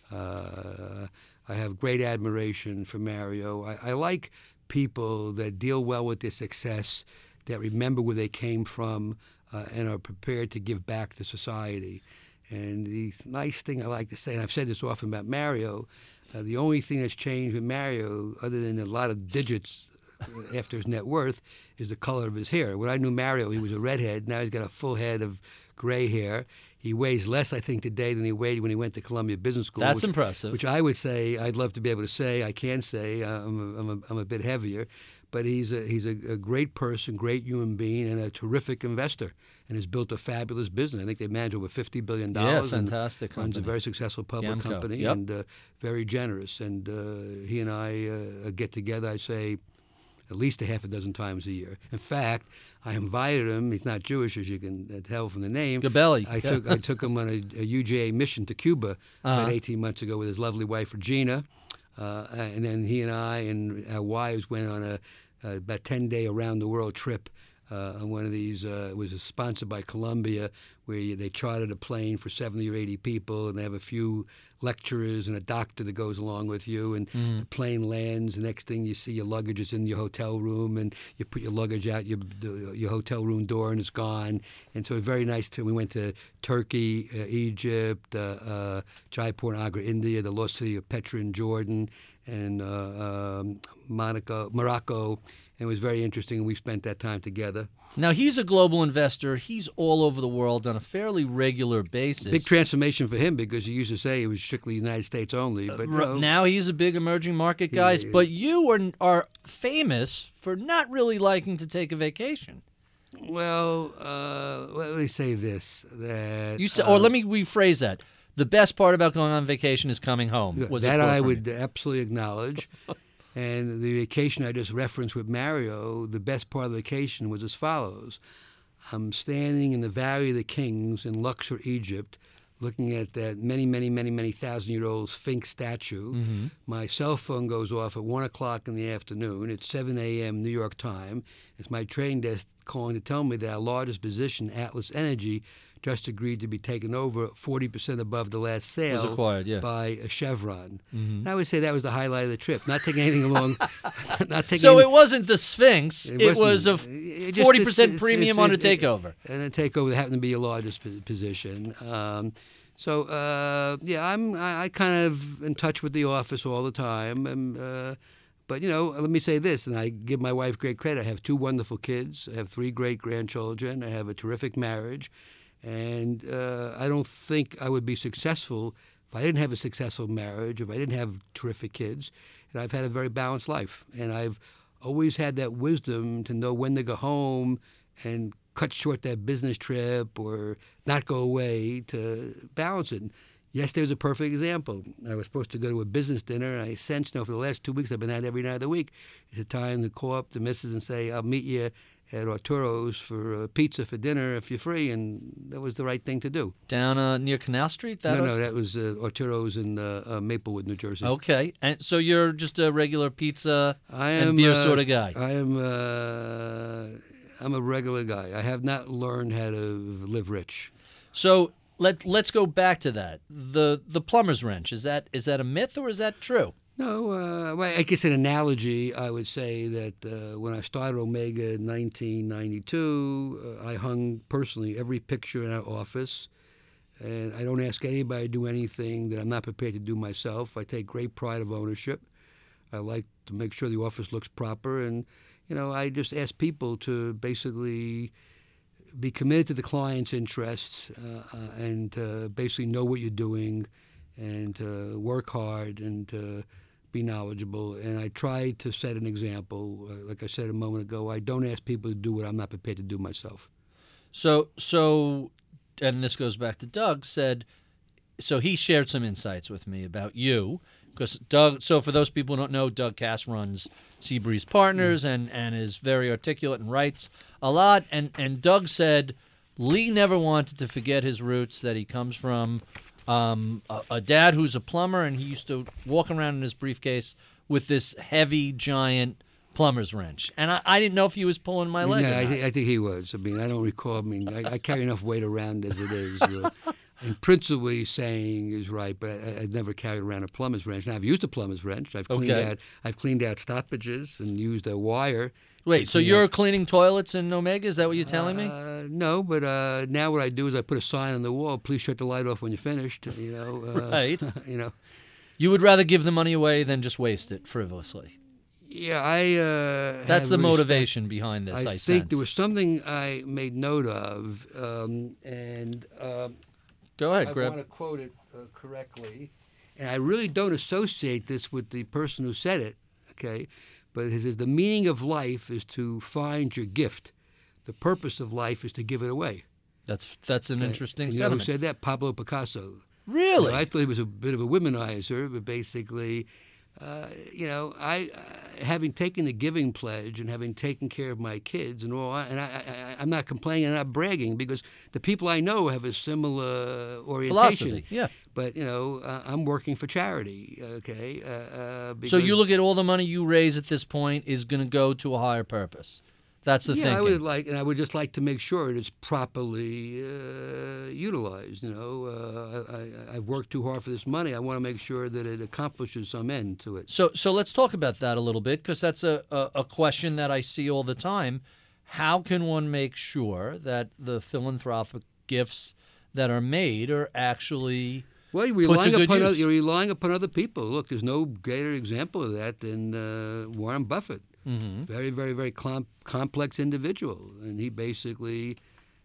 Uh, I have great admiration for Mario. I, I like people that deal well with their success, that remember where they came from, uh, and are prepared to give back to society. And the nice thing I like to say, and I've said this often about Mario, uh, the only thing that's changed with Mario, other than a lot of digits after his net worth, is the color of his hair. When I knew Mario, he was a redhead. Now he's got a full head of gray hair. He weighs less, I think, today than he weighed when he went to Columbia Business School. That's which, impressive. Which I would say, I'd love to be able to say, I can say, uh, I'm, a, I'm, a, I'm a bit heavier. But he's a, he's a, a great person, great human being, and a terrific investor, and has built a fabulous business. I think they manage over fifty billion dollars. Yeah, fantastic and runs company. a very successful public Gamco. company, Yep. and uh, very generous. And uh, he and I uh, get together, I say, at at least a half a dozen times a year. In fact, I invited him. He's not Jewish, as you can tell from the name. Gabelli. I took I took him on a, a U J A mission to Cuba uh-huh. about eighteen months ago with his lovely wife Regina, uh, and then he and I and our wives went on a, a about ten day around the world trip. Uh, on one of these, uh, it was sponsored by Columbia, where you, they chartered a plane for seventy or eighty people, and they have a few lecturers and a doctor that goes along with you, and mm. the plane lands. The next thing you see, your luggage is in your hotel room, and you put your luggage out your your hotel room door, and it's gone. And so it was very nice. To, we went to Turkey, uh, Egypt, uh, uh, Jaipur, Agra, India, the lost city of Petra in Jordan, and uh, um, Monaco, Morocco. It was very interesting, and we spent that time together. Now, he's a global investor. He's all over the world on a fairly regular basis. Big transformation for him, because he used to say it was strictly United States only. But uh, no. Now he's a big emerging market guy. Yeah. But you are, are famous for not really liking to take a vacation. Well, uh, let me say this. That you say, uh, Or let me rephrase that. The best part about going on vacation is coming home. Was that I would you. absolutely acknowledge. And the vacation I just referenced with Mario, the best part of the vacation was as follows. I'm standing in the Valley of the Kings in Luxor, Egypt, looking at that many, many, many, many thousand-year-old Sphinx statue. Mm-hmm. My cell phone goes off at one o'clock in the afternoon. It's seven a.m. New York time. It's my trading desk calling to tell me that our largest position, Atlas Energy, just agreed to be taken over forty percent above the last sale was acquired, yeah. by a Chevron. Mm-hmm. And I would say that was the highlight of the trip. Not taking anything along. not taking so any, it wasn't the Sphinx. It, it was a forty percent premium on a takeover. It, and a takeover that happened to be your largest position. Um, so, uh, yeah, I'm I, I kind of in touch with the office all the time. And, uh, but, you know, let me say this, and I give my wife great credit. I have two wonderful kids. I have three great grandchildren. I have a terrific marriage. And uh, I don't think I would be successful if I didn't have a successful marriage, if I didn't have terrific kids. And I've had a very balanced life. And I've always had that wisdom to know when to go home and cut short that business trip or not go away to balance it. Yesterday was a perfect example. I was supposed to go to a business dinner, and I sensed, you know, for the last two weeks I've been out every night of the week. It's a time to call up the missus and say, I'll meet you at Arturo's for uh, pizza for dinner if you're free, and that was the right thing to do. Down uh, near Canal Street? That no, no, that was uh, Arturo's in uh, uh, Maplewood, New Jersey. Okay, and so you're just a regular pizza I and am, beer uh, sort of guy. I am. Uh, I'm a regular guy. I have not learned how to live rich. So let let's go back to that. The the plumber's wrench, is that is that a myth or is that true? No, uh, well, I guess an analogy, I would say that uh, when I started Omega in nineteen ninety-two, uh, I hung personally every picture in our office, and I don't ask anybody to do anything that I'm not prepared to do myself. I take great pride of ownership. I like to make sure the office looks proper, and you know, I just ask people to basically be committed to the client's interests uh, uh, and uh, basically know what you're doing and uh, work hard and uh, be knowledgeable. And I try to set an example. Uh, like I said a moment ago, I don't ask people to do what I'm not prepared to do myself. So, so, and this goes back to Doug, said, so he shared some insights with me about you. Because Doug, so for those people who don't know, Doug Cass runs Seabreeze Partners and, and is very articulate and writes a lot. And, and Doug said Lee never wanted to forget his roots, that he comes from um, a, a dad who's a plumber, and he used to walk around in his briefcase with this heavy, giant plumber's wrench. And I, I didn't know if he was pulling my leg. Yeah, or I, not. th- I think he was. I mean, I don't recall. I mean, I, I carry enough weight around as it is. Uh, And principally saying is right, but I, I've never carried around a plumber's wrench. Now I've used a plumber's wrench. I've cleaned Okay. out. I've cleaned out stoppages and used a wire. Wait, so you're out. cleaning toilets in Omega? Is that what you're telling me? Uh, no, but uh, now what I do is I put a sign on the wall: "Please shut the light off when you're finished." You know, uh, right? You know, you would rather give the money away than just waste it frivolously. Yeah, I. Uh, That's the respect. motivation behind this. I, I think sense. there was something I made note of, um, and. Uh, Go ahead, I Greg. want to quote it uh, correctly. And I really don't associate this with the person who said it, okay? But it says, the meaning of life is to find your gift. The purpose of life is to give it away. That's that's an okay? interesting And you know who sentiment. said that? Pablo Picasso. Really? You know, I thought he was a bit of a womanizer, but basically Uh, you know, I, uh, having taken the giving pledge and having taken care of my kids and all, and I, I, I'm not complaining, I'm not bragging, because the people I know have a similar orientation. Philosophy, yeah. But, you know, uh, I'm working for charity, okay? Uh, uh, So you because- look at all the money you raise at this point is going to go to a higher purpose. That's the yeah, thinking. I would like, and I would just like to make sure it is properly uh, utilized. You know, uh, I, I've worked too hard for this money. I want to make sure that it accomplishes some end to it. So, so let's talk about that a little bit, because that's a, a, a question that I see all the time. How can one make sure that the philanthropic gifts that are made are actually Well, you're put to relying good upon use? other, you're relying upon other people. Look, there's no greater example of that than uh, Warren Buffett. Mm-hmm. Very, very, very com- complex individual, and he basically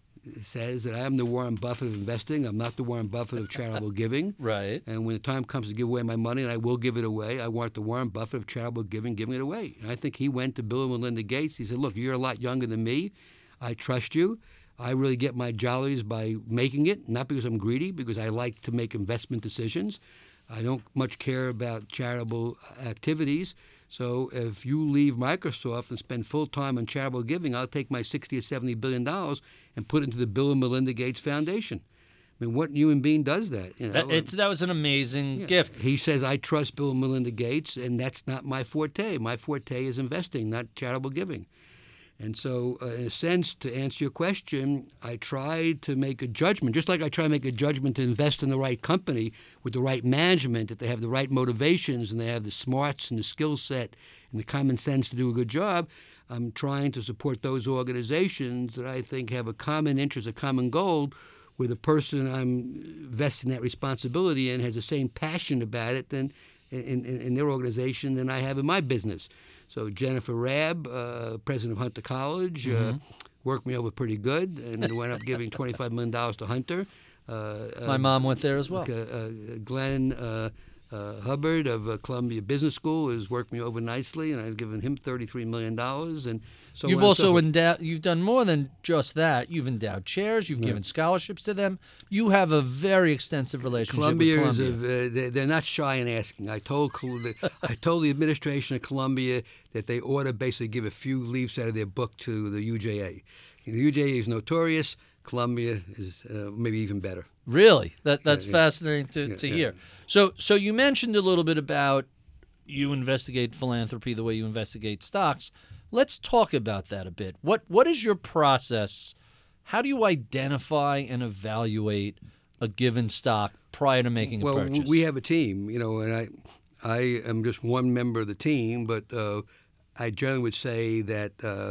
says that I'm the Warren Buffett of investing. I'm not the Warren Buffett of charitable giving. Right. And when the time comes to give away my money, and I will give it away, I want the Warren Buffett of charitable giving, giving it away. And I think he went to Bill and Melinda Gates. He said, look, you're a lot younger than me. I trust you. I really get my jollies by making it, not because I'm greedy, because I like to make investment decisions. I don't much care about charitable activities. So if you leave Microsoft and spend full time on charitable giving, I'll take my sixty or seventy billion dollars and put it into the Bill and Melinda Gates Foundation. I mean, what human being does that? You know, That, it's, that was an amazing yeah. gift. He says, I trust Bill and Melinda Gates, and that's not my forte. My forte is investing, not charitable giving. And so, uh, in a sense, to answer your question, I try to make a judgment, just like I try to make a judgment to invest in the right company with the right management, that they have the right motivations and they have the smarts and the skill set and the common sense to do a good job. I'm trying to support those organizations that I think have a common interest, a common goal, where the person I'm vesting that responsibility in has the same passion about it than in, in, in their organization than I have in my business. So Jennifer Rabb, uh, president of Hunter College, Mm-hmm. uh, worked me over pretty good and wound up giving twenty-five million dollars to Hunter. Uh, My uh, mom went there as well. uh, uh, Glenn uh, uh, Hubbard of uh, Columbia Business School has worked me over nicely, and I've given him thirty-three million dollars. And so You've on and so also forth. endowed. You've done more than just that. You've endowed chairs. You've given scholarships to them. You have a very extensive relationship Columbia with is Columbia. a, uh, they- they're not shy in asking. I told Col- the, I told the administration of Columbia that they ought to basically give a few leaves out of their book to the U J A. The U J A is notorious. Columbia is uh, maybe even better. Really, that that's yeah. fascinating to, Yeah, to yeah. hear. So, so you mentioned a little bit about you investigate philanthropy the way you investigate stocks. Let's talk about that a bit. What what is your process? How do you identify and evaluate a given stock prior to making a Well, purchase? we have a team, you know, and I, I am just one member of the team, but uh, I generally would say that uh,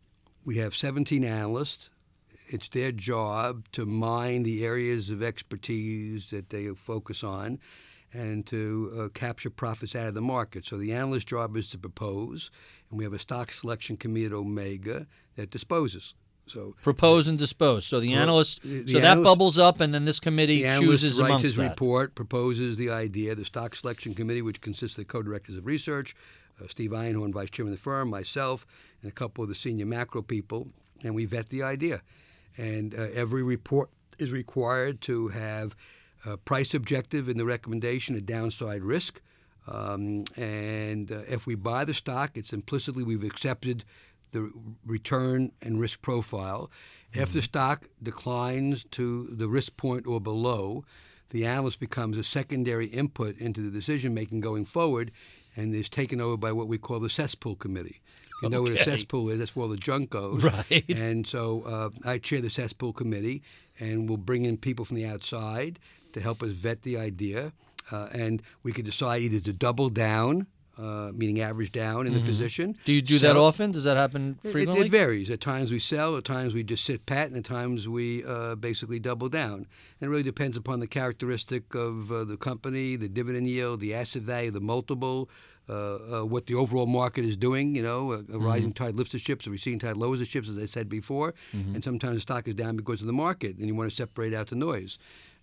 we have seventeen analysts. It's their job to mine the areas of expertise that they focus on and to uh, capture profits out of the market. So the analyst's job is to propose, and we have a stock selection committee at Omega that disposes. So Propose and dispose. So the Well, analyst, the- the so that analyst- bubbles up, and then this committee the analyst chooses writes amongst his that. report, proposes the idea. The stock selection committee, which consists of the co-directors of research, uh, Steve Einhorn, vice chairman of the firm, myself, and a couple of the senior macro people, and we vet the idea. And uh, every report is required to have a price objective in the recommendation, a downside risk. Um, and uh, if we buy the stock, it's implicitly we've accepted the return and risk profile. If the stock declines to the risk point or below, the analyst becomes a secondary input into the decision making going forward, and is taken over by what we call the cesspool committee. You know what a Okay. cesspool is? That's where all the junk goes. Right. And so uh, I chair the cesspool committee, and we'll bring in people from the outside to help us vet the idea. Uh, and we could decide either to double down, uh, meaning average down in the position. Do you do that sell- often? Does that happen It- frequently? It, varies. At times we sell, at times we just sit pat, and at times we uh, basically double down. And it really depends upon the characteristic of uh, the company, the dividend yield, the asset value, the multiple, uh, uh, what the overall market is doing. You know, a, a rising tide lifts the ships, a receding tide lowers the ships, as I said before. And sometimes the stock is down because of the market, and you want to separate out the noise.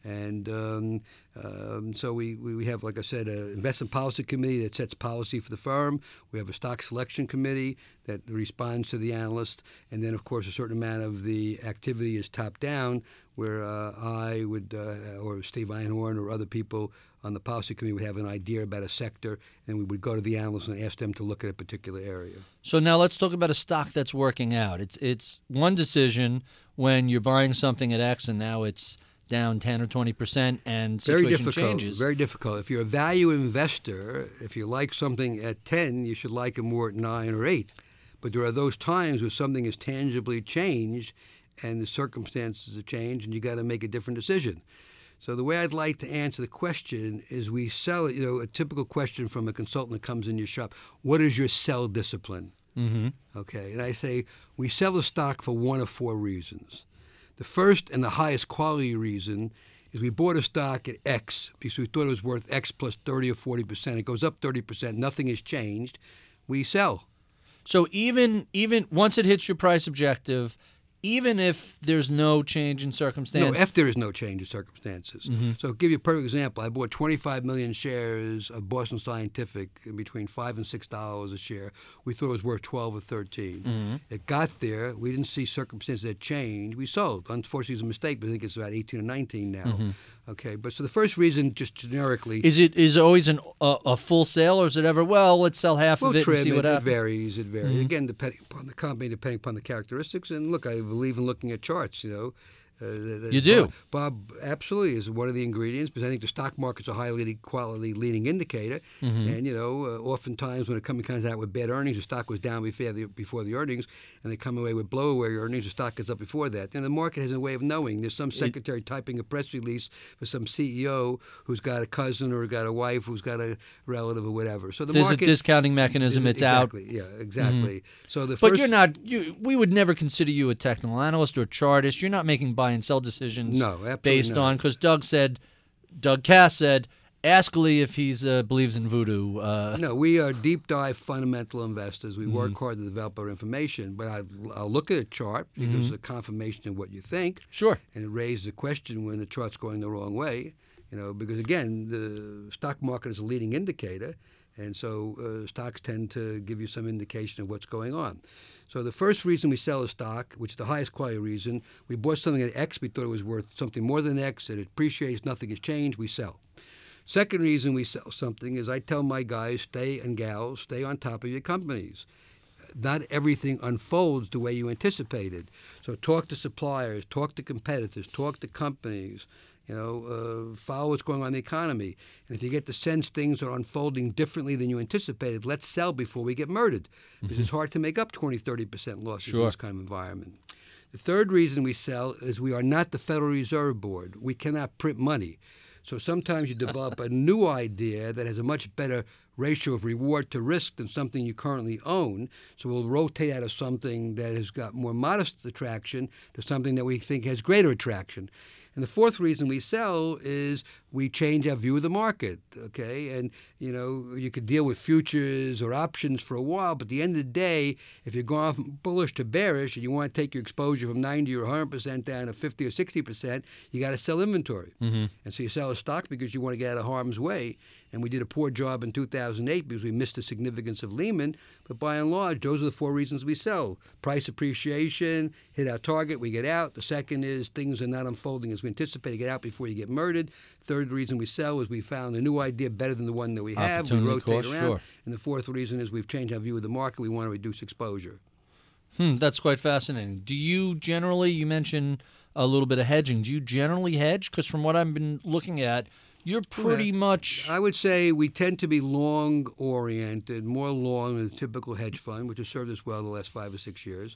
And um, um, so we, we have, like I said, an investment policy committee that sets policy for the firm. We have a stock selection committee that responds to the analyst. And then, of course, a certain amount of the activity is top-down, where uh, I would, uh, or Steve Einhorn or other people on the policy committee would have an idea about a sector, and we would go to the analysts and ask them to look at a particular area. So now let's talk about a stock that's working out. It's it's one decision when you're buying something at X and now it's down ten or twenty percent and situation very difficult, changes. Very difficult. If you're a value investor, if you like something at ten, you should like it more at nine or eight. But there are those times where something is tangibly changed and the circumstances have changed and you got to make a different decision. So the way I'd like to answer the question is we sell, you know, a typical question from a consultant that comes in your shop, what is your sell discipline? Mm-hmm. Okay, and I say we sell a stock for one of four reasons. The first and the highest quality reason is we bought a stock at X because we thought it was worth X plus thirty or forty percent. It goes up thirty percent, nothing has changed. We sell. So even even once it hits your price objective, even if there's no change in circumstance. No, if there is no change in circumstances. Mm-hmm. So to give you a perfect example, I bought twenty-five million shares of Boston Scientific between five and six dollars a share. We thought it was worth twelve or thirteen. Mm-hmm. It got there. We didn't see circumstances that changed. We sold. Unfortunately, it's a mistake, but I think it's about eighteen or nineteen now. Mm-hmm. Okay, but so the first reason, just generically, is it is it always an, a, a full sale, or is it ever, well, let's sell half well, of it trim and see it, what it happens? varies. It varies. Mm-hmm. Again, depending upon the company, depending upon the characteristics. And look, I believe in looking at charts, you know. Uh, the, the, You do? Bob, Bob absolutely is one of the ingredients, because I think the stock market's a high leading, quality leading indicator. Mm-hmm. And, you know, uh, oftentimes when a company comes out with bad earnings, the stock was down before the, before the earnings, and they come away with blow-away earnings, the stock is up before that. And the market has a way of knowing. There's some secretary it, typing a press release for some C E O who's got a cousin or got a wife who's got a relative or whatever. So the There's market, a discounting mechanism. is, It's exactly, out. Yeah, exactly. Mm-hmm. So the but first, you're not. You, we would never consider you a technical analyst or chartist. You're not making buy and sell decisions. No, absolutely based not. on, because Doug said, Doug Cass said, ask Lee if he uh, believes in voodoo. Uh, no, we are deep dive fundamental investors. We mm-hmm. work hard to develop our information, but I, I'll look at a chart because Mm-hmm. it's a confirmation of what you think. Sure. And it raises a question when the chart's going the wrong way, you know, because again, the stock market is a leading indicator, and so uh, stocks tend to give you some indication of what's going on. So the first reason we sell a stock, which is the highest quality reason, we bought something at X, we thought it was worth something more than X, it appreciates, nothing has changed, we sell. Second reason we sell something is I tell my guys, stay and gals, stay on top of your companies. Not everything unfolds the way you anticipated. So talk to suppliers, talk to competitors, talk to companies. You know, uh, follow what's going on in the economy. And if you get the sense things are unfolding differently than you anticipated, let's sell before we get murdered. Because mm-hmm. it's hard to make up twenty, thirty percent losses sure. in this kind of environment. The third reason we sell is we are not the Federal Reserve Board. We cannot print money. So sometimes you develop a new idea that has a much better ratio of reward to risk than something you currently own. So we'll rotate out of something that has got more modest attraction to something that we think has greater attraction. And the fourth reason we sell is we change our view of the market, okay? And, you know, you could deal with futures or options for a while, but at the end of the day, if you're going from bullish to bearish and you want to take your exposure from ninety or one hundred percent down to fifty or sixty percent, you got to sell inventory. Mm-hmm. And so you sell a stock because you want to get out of harm's way. And we did a poor job in two thousand eight because we missed the significance of Lehman. But by and large, those are the four reasons we sell. Price appreciation, hit our target, we get out. The second is things are not unfolding as we anticipate. Get out before you get murdered. Third reason we sell is we found a new idea better than the one that we have. We rotate cost, around. Sure. And the fourth reason is we've changed our view of the market. We want to reduce exposure. Hmm, that's quite fascinating. Do you generally, you mentioned a little bit of hedging. Do you generally hedge? Because from what I've been looking at, you're pretty yeah. much... I would say we tend to be long-oriented, more long than a typical hedge fund, which has served us well the last five or six years.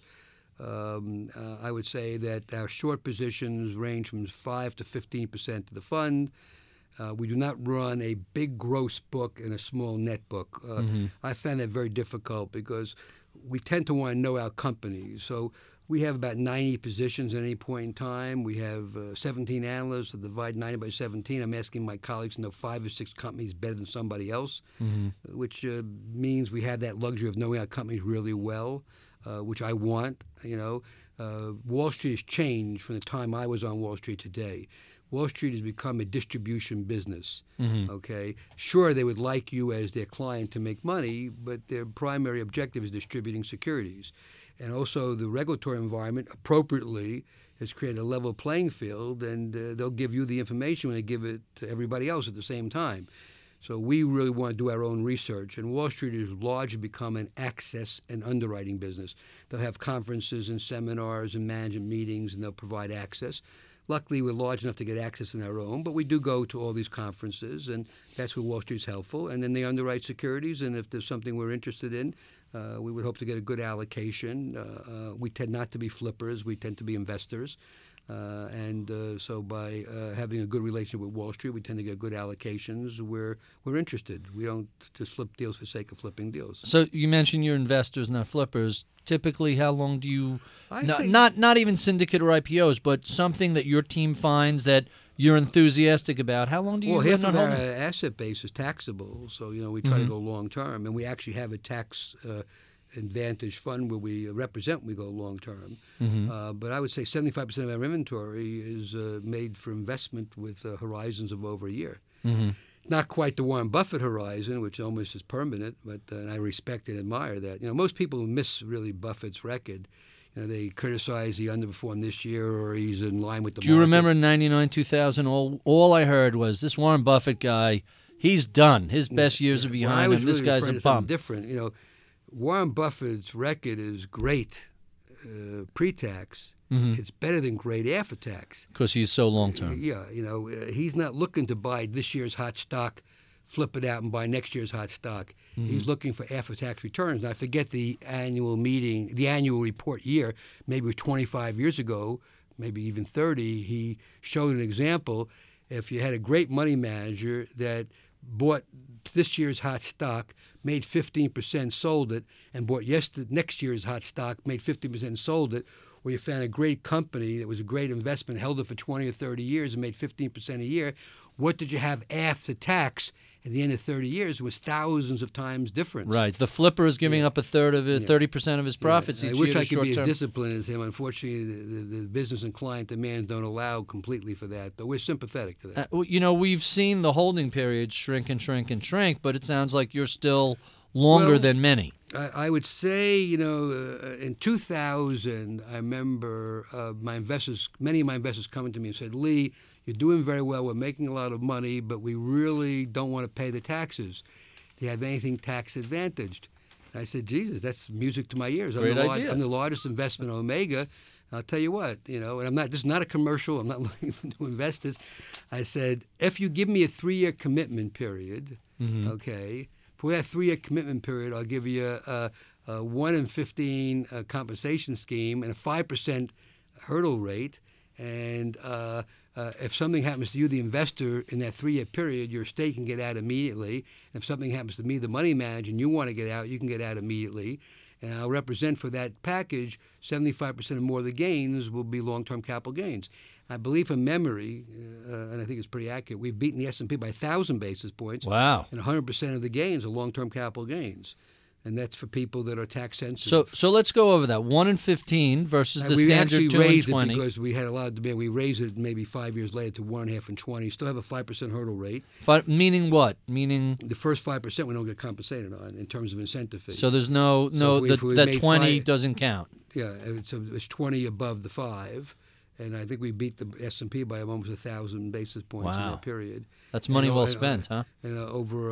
Um, uh, I would say that our short positions range from five to fifteen percent of the fund. Uh, we do not run a big gross book and a small net book. Uh, mm-hmm. I found that very difficult because we tend to want to know our companies. So we have about ninety positions at any point in time. We have uh, seventeen analysts that divide ninety by seventeen. I'm asking my colleagues to know five or six companies better than somebody else, mm-hmm. which uh, means we have that luxury of knowing our companies really well, uh, which I want. You know, uh, Wall Street has changed from the time I was on Wall Street today. Wall Street has become a distribution business. Mm-hmm. Okay, sure, they would like you as their client to make money, but their primary objective is distributing securities. And also, the regulatory environment appropriately has created a level playing field, and uh, they'll give you the information when they give it to everybody else at the same time. So we really want to do our own research. And Wall Street has largely become an access and underwriting business. They'll have conferences and seminars and management meetings, and they'll provide access. Luckily, we're large enough to get access on our own, but we do go to all these conferences, and that's where Wall Street's helpful. And then they underwrite securities, and if there's something we're interested in, uh, we would hope to get a good allocation. Uh, uh, we tend not to be flippers. We tend to be investors. Uh, and uh, so by uh, having a good relationship with Wall Street, we tend to get good allocations. We're, we're interested. We don't just flip deals for sake of flipping deals. So you mentioned you're investors, not flippers. Typically, how long do you, not, say- not not even syndicate or I P Os, but something that your team finds that you're enthusiastic about, how long do you Well, half run of on our holding? asset base is taxable, so you know we try to go long term, and we actually have a tax uh, advantage fund where we represent. We go long term, Mm-hmm. uh, but I would say seventy-five percent of our inventory is uh, made for investment with uh, horizons of over a year. Mm-hmm. Not quite the Warren Buffett horizon, which almost is permanent, but uh, and I respect and admire that. You know, most people miss really Buffett's record. You know, they criticize he underperformed this year or he's in line with the Do you market. remember in ninety-nine, two thousand, all, all I heard was this Warren Buffett guy, he's done. His best years are Well, I behind was him. This really guy's referring a to something bum. different. You know, Warren Buffett's record is great uh, pre-tax. Mhm. It's better than great after tax. Because he's so long-term. Yeah, you know, uh, he's not looking to buy this year's hot stock, flip it out, and buy next year's hot stock. Mm-hmm. He's looking for after-tax returns. And I forget the annual meeting, the annual report year, maybe it was twenty-five years ago, maybe even thirty. He showed an example. If you had a great money manager that bought this year's hot stock, made fifteen percent, sold it, and bought yesterday, next year's hot stock, made fifteen percent, sold it, or you found a great company that was a great investment, held it for twenty or thirty years and made fifteen percent a year, what did you have after tax at the end of thirty years? It was thousands of times difference. Right. The flipper is giving up a third of it, thirty percent of his profits Yeah, each I wish year I to could be as short-term. disciplined as him. Unfortunately, the, the, the business and client demands don't allow completely for that, but we're sympathetic to that. Uh, well, you know, we've seen the holding period shrink and shrink and shrink, but it sounds like you're still longer Well, than many. I, I would say, you know, uh, in two thousand, I remember uh, my investors, many of my investors coming to me and said, Lee, you're doing very well. We're making a lot of money, but we really don't want to pay the taxes. Do you have anything tax advantaged? And I said, Jesus, that's music to my ears. I'm, Great the, lar- idea. I'm the largest investment in Omega. I'll tell you what, you know, and I'm not, this is not a commercial. I'm not looking for new investors. I said, if you give me a three-year commitment period, Mm-hmm. okay, for that three-year commitment period, I'll give you a, a, a one in fifteen uh, compensation scheme and a five percent hurdle rate. And uh, uh, if something happens to you, the investor, in that three-year period, your estate can get out immediately. If something happens to me, the money manager, and you want to get out, you can get out immediately. And I'll represent for that package, seventy-five percent or more of the gains will be long-term capital gains. I believe from memory, uh, and I think it's pretty accurate, we've beaten the S and P by one thousand basis points. Wow. And one hundred percent of the gains are long-term capital gains. And that's for people that are tax sensitive. So so let's go over that. one in fifteen versus And the we standard actually two and raised it twenty. because we had a lot of demand. We raised it maybe five years later to one and a half and twenty. Still have a five percent hurdle rate. Fi- meaning what? Meaning The first five percent we don't get compensated on in terms of incentive fee. so there's no So no if we- the, if we that made twenty five- doesn't count. yeah, it's, it's twenty above the five. And I think we beat the S and P by almost a thousand basis points in Wow. that period. That's money And, well uh, spent, huh? And uh, over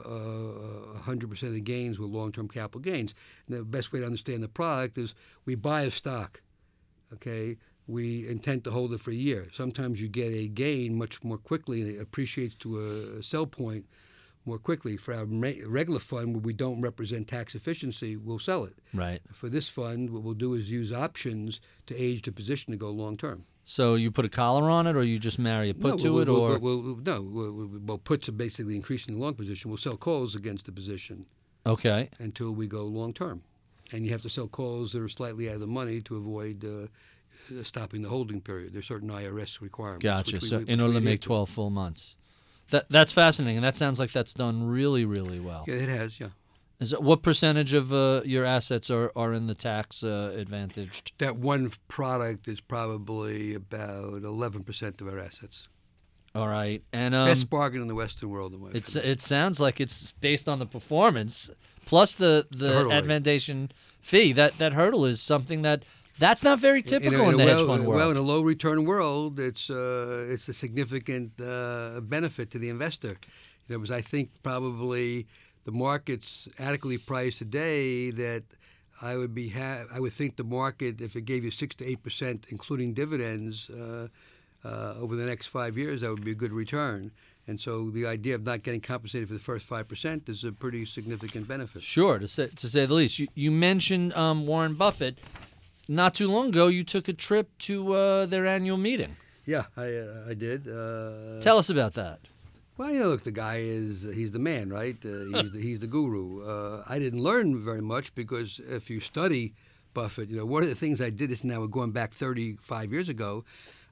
uh, uh, one hundred percent of the gains were long-term capital gains. And the best way to understand the product is we buy a stock, okay? We intend to hold it for a year. Sometimes you get a gain much more quickly and it appreciates to a sell point more quickly. For our ma- regular fund, where we don't represent tax efficiency, we'll sell it. Right. For this fund, what we'll do is use options to age the position to go long-term. So you put a collar on it, or you just marry a put no, to we'll, it, we'll, or we'll, we'll, no, we'll, we'll, well, puts are basically increasing the long position. We'll sell calls against the position okay. until we go long term, and you have to sell calls that are slightly out of the money to avoid uh, stopping the holding period. There's certain I R S requirements. Gotcha. which we- So which in order we to adhere make twelve full months, that that's fascinating, and that sounds like that's done really, really well. Yeah, it has. Yeah, Is it, what percentage of uh, your assets are, are in the tax uh, advantaged? that one product is probably about eleven percent of our assets. All right, and um, Best bargain in the Western world. In my it's opinion. it sounds like it's based on the performance plus the the, The hurdle rate. advantation fee. That that hurdle is something that that's not very typical in, a, the well, hedge fund world. Well, in a low return world, it's uh, it's a significant uh, benefit to the investor. You know, because I think probably the market's adequately priced today that I would be ha- I would think the market, if it gave you six to eight percent, including dividends, uh, uh, over the next five years, that would be a good return. And so the idea of not getting compensated for the first five percent is a pretty significant benefit. Sure, to say to say the least. You you mentioned um, Warren Buffett. Not too long ago, you took a trip to uh, their annual meeting. Yeah, I uh, I did. Uh, Tell us about that. Well, you know, look, the guy is, he's the man, right? Uh, he's, the, he's the guru. Uh, I didn't learn very much because if you study Buffett, you know, one of the things I did, this now we're going back thirty-five years ago,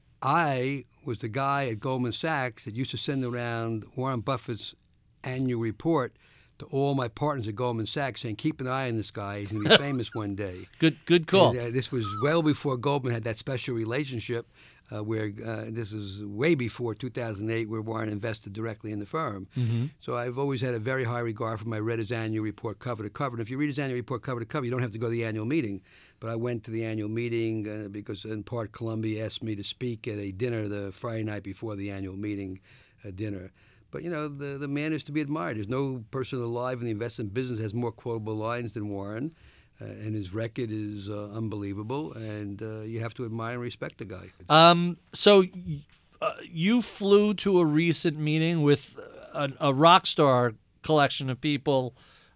I was the guy at Goldman Sachs that used to send around Warren Buffett's annual report to all my partners at Goldman Sachs saying, keep an eye on this guy. He's going to be famous one day. Good good call. And, uh, this was well before Goldman had that special relationship. Uh, where uh, this is way before two thousand eight, where Warren invested directly in the firm. Mm-hmm. So I've always had a very high regard for him. I read his annual report cover to cover. And if you read his annual report cover to cover, you don't have to go to the annual meeting. But I went to the annual meeting uh, because, in part, Columbia asked me to speak at a dinner the Friday night before the annual meeting uh, dinner. But, you know, the, the man is to be admired. There's no person alive in the investment business has more quotable lines than Warren. Uh, and his record is uh, unbelievable, and uh, you have to admire and respect the guy. Um, so y- uh, you flew to a recent meeting with a, a rock star collection of people,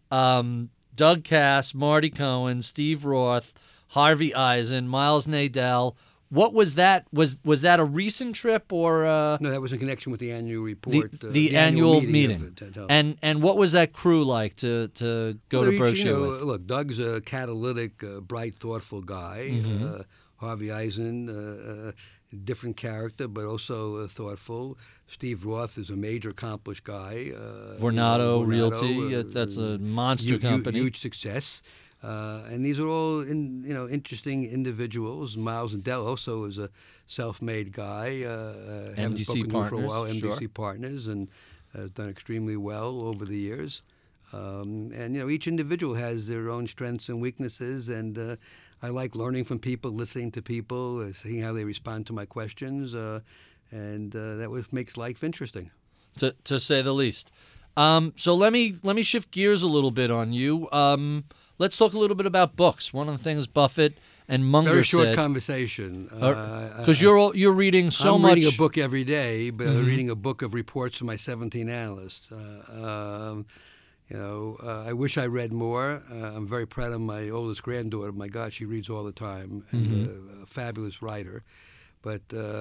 um, Doug Cass, Marty Cohen, Steve Roth, Harvey Eisen, Miles Nadell. What was that? Was was that a recent trip or uh, No, that was in connection with the annual the, report. the, uh, the annual, meeting? meeting? of it, uh, and and what was that crew like to, to go well, to you Berkshire know, with? Look, Doug's a catalytic, uh, bright, thoughtful guy. Mm-hmm. Uh, Harvey Eisen, uh, uh, different character, but also uh, thoughtful. Steve Roth is a major accomplished guy. Uh, Vornado, you know, Realty, Vornado, uh, that's a monster hu- hu- company. Huge success. Uh, and these are all, in, you know, interesting individuals. Miles Nadell also is a self-made guy. Uh, uh, M haven't D C spoken to him for a Partners, while. M D C sure. Partners, and has done extremely well over the years. Um, and you know, each individual has their own strengths and weaknesses, and uh, I like learning from people, listening to people, uh, seeing how they respond to my questions, uh, and uh, that what makes life interesting. to to say the least. Um, so let me let me shift gears a little bit on you. Um, let's talk a little bit about books. One of the things Buffett and Munger Very short said, conversation. because uh, you're all- you're reading so I'm much. reading a book every day, but Mm-hmm. I'm reading a book of reports from my seventeen analysts. Uh, um, you know, uh, I wish I read more. Uh, I'm very proud of my oldest granddaughter. My God, she reads all the time. And Mm-hmm. a, a fabulous writer. But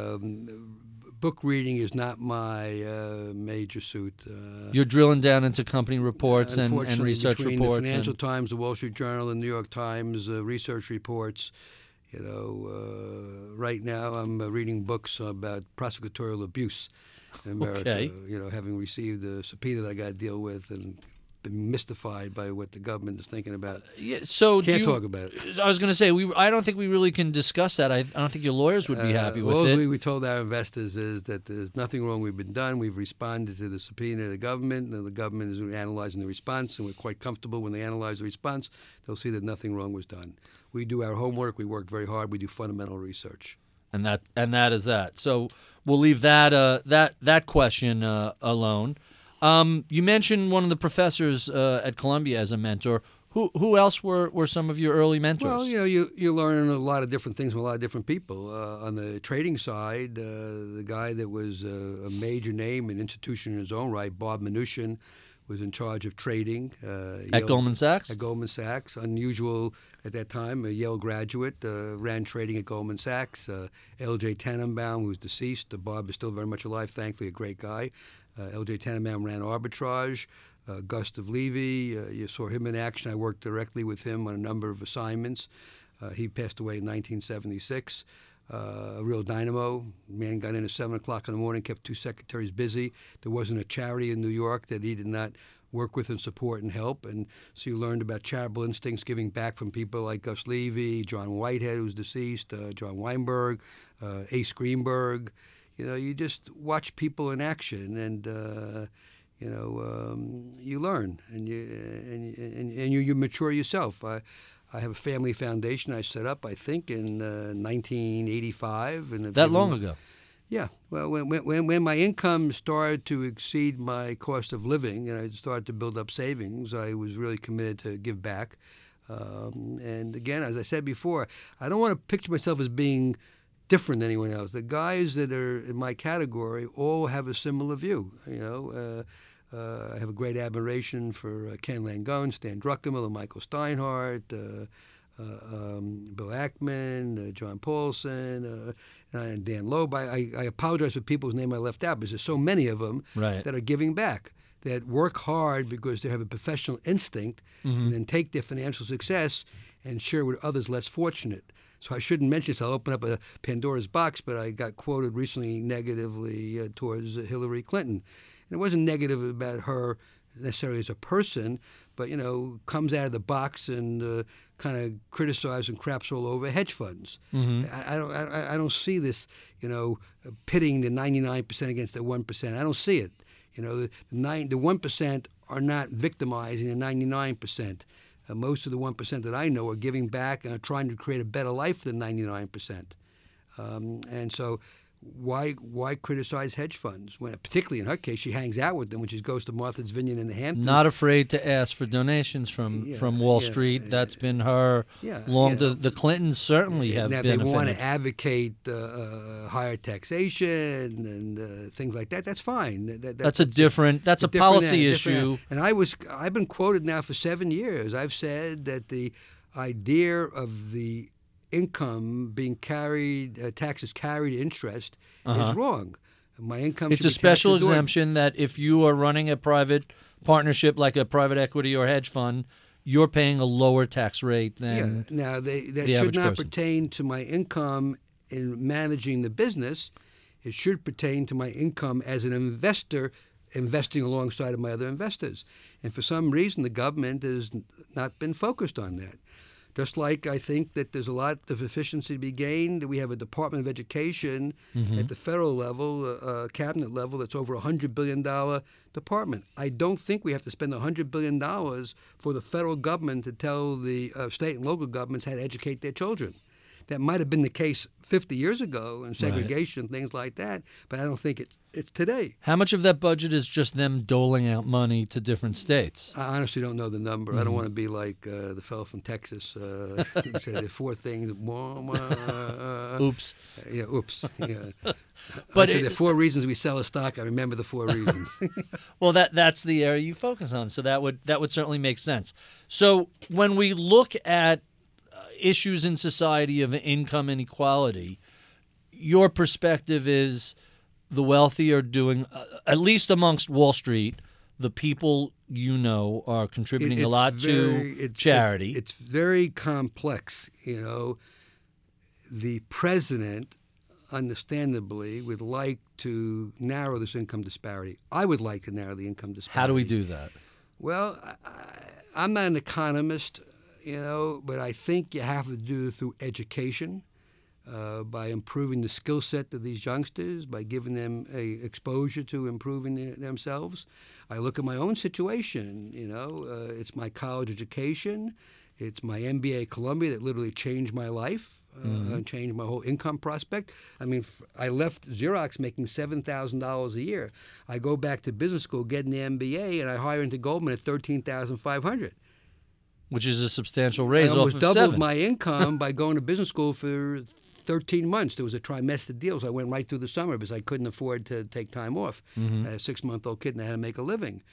um, book reading is not my uh, major suit. Uh, You're drilling down into company reports and, and Unfortunately, research between reports. the Financial and, Times, the Wall Street Journal, the New York Times, uh, research reports. You know, uh, right now I'm uh, reading books about prosecutorial abuse in America. Okay. You know, having received a subpoena that I got to deal with and been mystified by what the government is thinking about. yeah, so do Can't you- talk about it. I was going to say we. I don't think we really can discuss that. I, I don't think your lawyers would be Uh, happy with all it. we, we told our investors is that there's nothing wrong. We've been done. We've responded to the subpoena of the government, and the government is analyzing the response, and we're quite comfortable when they analyze the response. They'll see that nothing wrong was done. We do our homework. We work very hard. We do fundamental research. and that and that is that. So we'll leave that uh, that that question uh, alone. Um, you mentioned one of the professors uh, at Columbia as a mentor. Who who else were, were some of your early mentors? Well, you know, you, you learn a lot of different things from a lot of different people. Uh, on the trading side, uh, the guy that was uh, a major name, an institution in his own right, Bob Mnuchin, was in charge of trading. Uh, at Yale- Goldman Sachs? At Goldman Sachs. Unusual at that time, a Yale graduate, uh, ran trading at Goldman Sachs. Uh, L J Tannenbaum, who's deceased. Uh, Bob is still very much alive, thankfully, a great guy. Uh, L J Tannenbaum ran arbitrage. Uh, Gustav Levy, uh, you saw him in action. I worked directly with him on a number of assignments. Uh, he passed away in nineteen seventy-six. Uh, a real dynamo. Man got in at seven o'clock in the morning, kept two secretaries busy. There wasn't a charity in New York that he did not work with and support and help. And so you learned about charitable instincts, giving back from people like Gus Levy, John Whitehead, who's deceased, uh, John Weinberg, uh, Ace Greenberg. you know, you just watch people in action, and uh, you know, um, you learn, and you and and, and you, you mature yourself. I, I have a family foundation I set up, I think, in uh, nineteen eighty-five. And that long ago. Yeah. Well, when, when when my income started to exceed my cost of living, and I started to build up savings, I was really committed to give back. Um, and again, as I said before, I don't want to picture myself as being different than anyone else. The guys that are in my category all have a similar view. You know, uh, uh, I have a great admiration for uh, Ken Langone, Stan Druckenmiller, Michael Steinhardt, uh, uh, um, Bill Ackman, uh, John Paulson, uh, and Dan Loeb. I, I, I apologize for people whose name I left out because there's so many of them right. that are giving back, that work hard because they have a professional instinct, mm-hmm. and then take their financial success and share with others less fortunate. So I shouldn't mention this. I'll open up a Pandora's box, but I got quoted recently negatively uh, towards uh, Hillary Clinton. And it wasn't negative about her necessarily as a person, but, you know, comes out of the box and uh, kind of criticizes and craps all over hedge funds. Mm-hmm. I, I don't I, I don't see this, you know, pitting the ninety-nine percent against the one percent. I don't see it. You know, the, the, nine, the one percent are not victimizing the ninety-nine percent. Uh, most of the one percent that I know are giving back and are trying to create a better life than ninety-nine percent. Um, and so why why criticize hedge funds? When, particularly in her case, she hangs out with them when she goes to Martha's Vineyard in the Hamptons. Not afraid to ask for donations from, yeah, from Wall yeah, Street. yeah, That's been her yeah, long. yeah. The, the Clintons certainly have now, benefited. Now, they want to advocate uh, uh, higher taxation and uh, things like that. That's fine. That, that, that's, that's a different. That's a, a policy uh, issue. And I was. I've been quoted now for seven years. I've said that the idea of the income being carried, uh, taxes carried interest, uh-huh. is wrong. My income. It's a special exemption that if you are running a private partnership like a private equity or hedge fund, you're paying a lower tax rate than. Yeah. Now they that the should not person. pertain to my income in managing the business. It should pertain to my income as an investor, investing alongside of my other investors. And for some reason, the government has not been focused on that. Just like I think that there's a lot of efficiency to be gained. We have a Department of Education mm-hmm. at the federal level, uh, cabinet level, that's over a one hundred billion dollars department. I don't think we have to spend one hundred billion dollars for the federal government to tell the uh, state and local governments how to educate their children. That might have been the case fifty years ago in segregation, right. things like that, but I don't think it, it's today. How much of that budget is just them doling out money to different states? I honestly don't know the number. Mm-hmm. I don't want to be like uh, the fellow from Texas uh, who said there are four things. Uh, oops. Uh, yeah, oops. Yeah. But I said it, there are four reasons we sell a stock. I remember the four reasons. Well, that that's the area you focus on, so that would that would certainly make sense. So when we look at issues in society of income inequality, your perspective is the wealthy are doing, uh, at least amongst Wall Street, the people you know are contributing it, a lot very, to it's, charity. It's, it's very complex. You know, the president, understandably, would like to narrow this income disparity. I would like to narrow the income disparity. How do we do that? Well, I, I'm not an economist. You know, but I think you have to do it through education, uh, by improving the skill set of these youngsters, by giving them a exposure to improving the, themselves. I look at my own situation. You know, uh, it's my college education, it's my M B A at Columbia that literally changed my life, uh, mm-hmm. and changed my whole income prospect. I mean, f- I left Xerox making seven thousand dollars a year. I go back to business school, get an M B A, and I hire into Goldman at thirteen thousand five hundred dollars. Which is a substantial raise I almost off of doubled seven. my income by going to business school for thirteen months. There was a trimester deal, so I went right through the summer because I couldn't afford to take time off. Mm-hmm. I had a six-month-old kid and I had to make a living.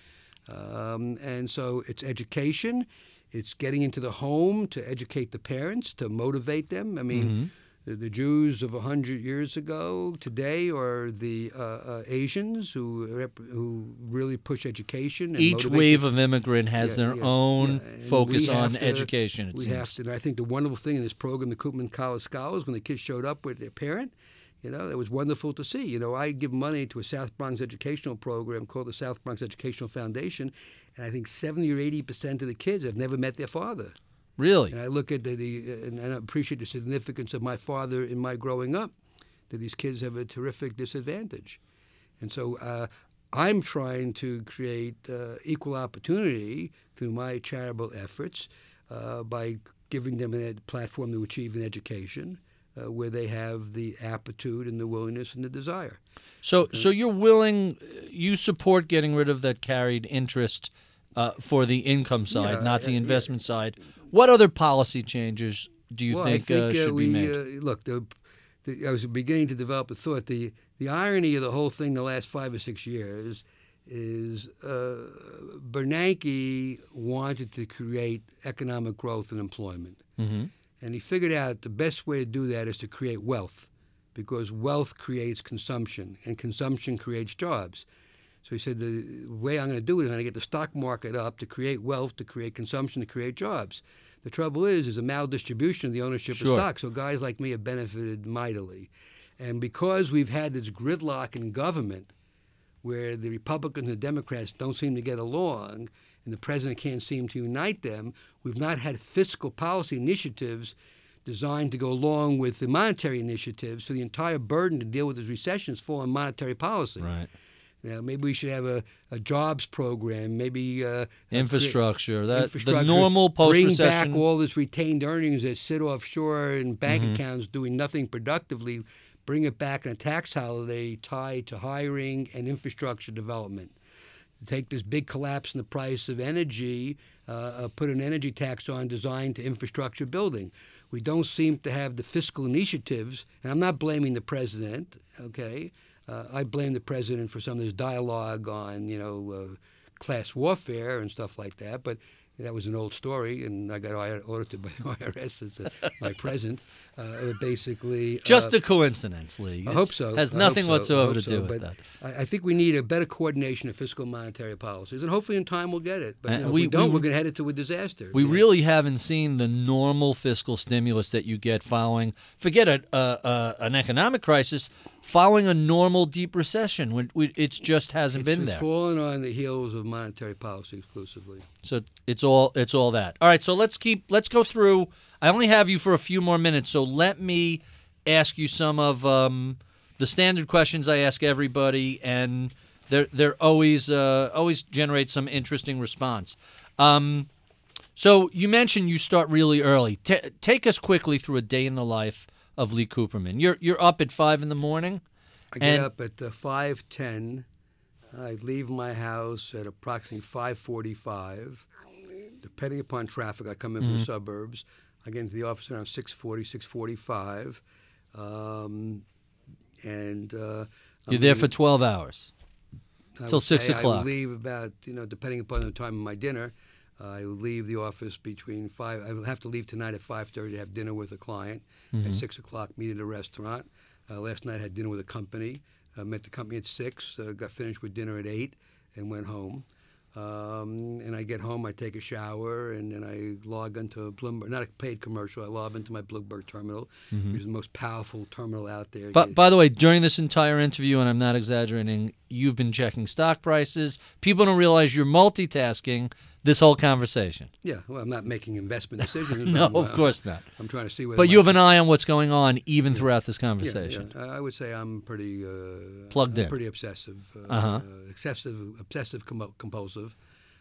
Um, and so it's education. It's getting into the home to educate the parents, to motivate them. I mean, mm-hmm. the, the Jews of one hundred years ago today are the uh, uh, Asians who rep- who really push education. And Each wave them. of immigrant has yeah, their yeah, own yeah. focus on to, education, it we seems. Have to, and I think the wonderful thing in this program, the Koopman College Scholars, when the kids showed up with their parent, you know, it was wonderful to see. You know, I give money to a South Bronx educational program called the South Bronx Educational Foundation, and I think seventy or eighty percent of the kids have never met their father. Really? And I look at the, the and I appreciate the significance of my father in my growing up. that these kids have a terrific disadvantage. And so uh, I'm trying to create uh, equal opportunity through my charitable efforts uh, by giving them a platform to achieve an education uh, where they have the aptitude and the willingness and the desire. So, Okay. so you're willing, you support getting rid of that carried interest uh, for the income side, Yeah, not the uh, investment side. What other policy changes do you well, think, I think uh, should uh, be we, made? Uh, look, the, the, I was beginning to develop a thought. The, the irony of the whole thing the last five or six years is uh, Bernanke wanted to create economic growth and employment. Mm-hmm. And he figured out the best way to do that is to create wealth, because wealth creates consumption, and consumption creates jobs. So he said, the way I'm going to do it is I'm going to get the stock market up to create wealth, to create consumption, to create jobs. The trouble is, there's a maldistribution of the ownership Sure. of stock. So guys like me have benefited mightily. And because we've had this gridlock in government where the Republicans and the Democrats don't seem to get along and the president can't seem to unite them, we've not had fiscal policy initiatives designed to go along with the monetary initiatives. So the entire burden to deal with this recession is falling on monetary policy. Right. Now, maybe we should have a, a jobs program, maybe uh, Infrastructure, that infrastructure, the normal bring post-recession. back all this retained earnings that sit offshore in bank Mm-hmm. accounts doing nothing productively, bring it back in a tax holiday tied to hiring and infrastructure development. Take this big collapse in the price of energy, uh, uh, put an energy tax on designed to infrastructure building. We don't seem to have the fiscal initiatives, and I'm not blaming the president, okay? Uh, I blame the president for some of this dialogue on, you know, uh, class warfare and stuff like that, but that was an old story, and I got audited by the I R S as a, my present. Uh, basically, Just uh, a coincidence, Lee. I It's- hope so. Has I nothing hope so. I whatsoever hope to so. do with but that. I, I think we need a better coordination of fiscal and monetary policies, and hopefully in time we'll get it. But you And know, we- if we don't, we- we, are going to head into a disaster. We Yeah. really haven't seen the normal fiscal stimulus that you get following, forget a, a, a, an economic crisis, following a normal deep recession. When we, it just hasn't It's, been it's there. fallen on the heels of monetary policy exclusively. So it's all it's all that. All right, so let's keep let's go through. I only have you for a few more minutes, so let me ask you some of um, the standard questions I ask everybody, and they're they're always uh, always generate some interesting response. Um, so you mentioned you start really early. T- take us quickly through a day in the life of Lee Cooperman. You're you're up at five in the morning. I get And- up at uh, five ten. I leave my house at approximately five forty-five. Depending upon traffic, I come in from the suburbs. I get into the office around six forty, six forty-five. Um, and uh, You're I'm there gonna- for twelve hours. I till would six say o'clock. I leave about, you know, depending upon the time of my dinner, uh, I leave the office between five. I will have to leave tonight at five thirty to have dinner with a client. Mm-hmm. At six o'clock, meet at a restaurant. Uh, last night I had dinner with a company. I met the company at six. Uh, got finished with dinner at eight, and went home. Um, and I get home, I take a shower, and then I log into Bloomberg. Not a paid commercial. I log into my Bloomberg terminal, Mm-hmm. which is the most powerful terminal out there. But by the way, during this entire interview, and I'm not exaggerating, you've been checking stock prices. People don't realize you're multitasking this whole conversation. Yeah, well, I'm not making investment decisions. No, I'm, of uh, course not. I'm trying to see whether. But my- you have an eye on what's going on even throughout this Yeah, conversation. yeah. I would say I'm pretty uh, Plugged I'm in. pretty obsessive, uh, Uh-huh. uh, excessive, obsessive com- compulsive.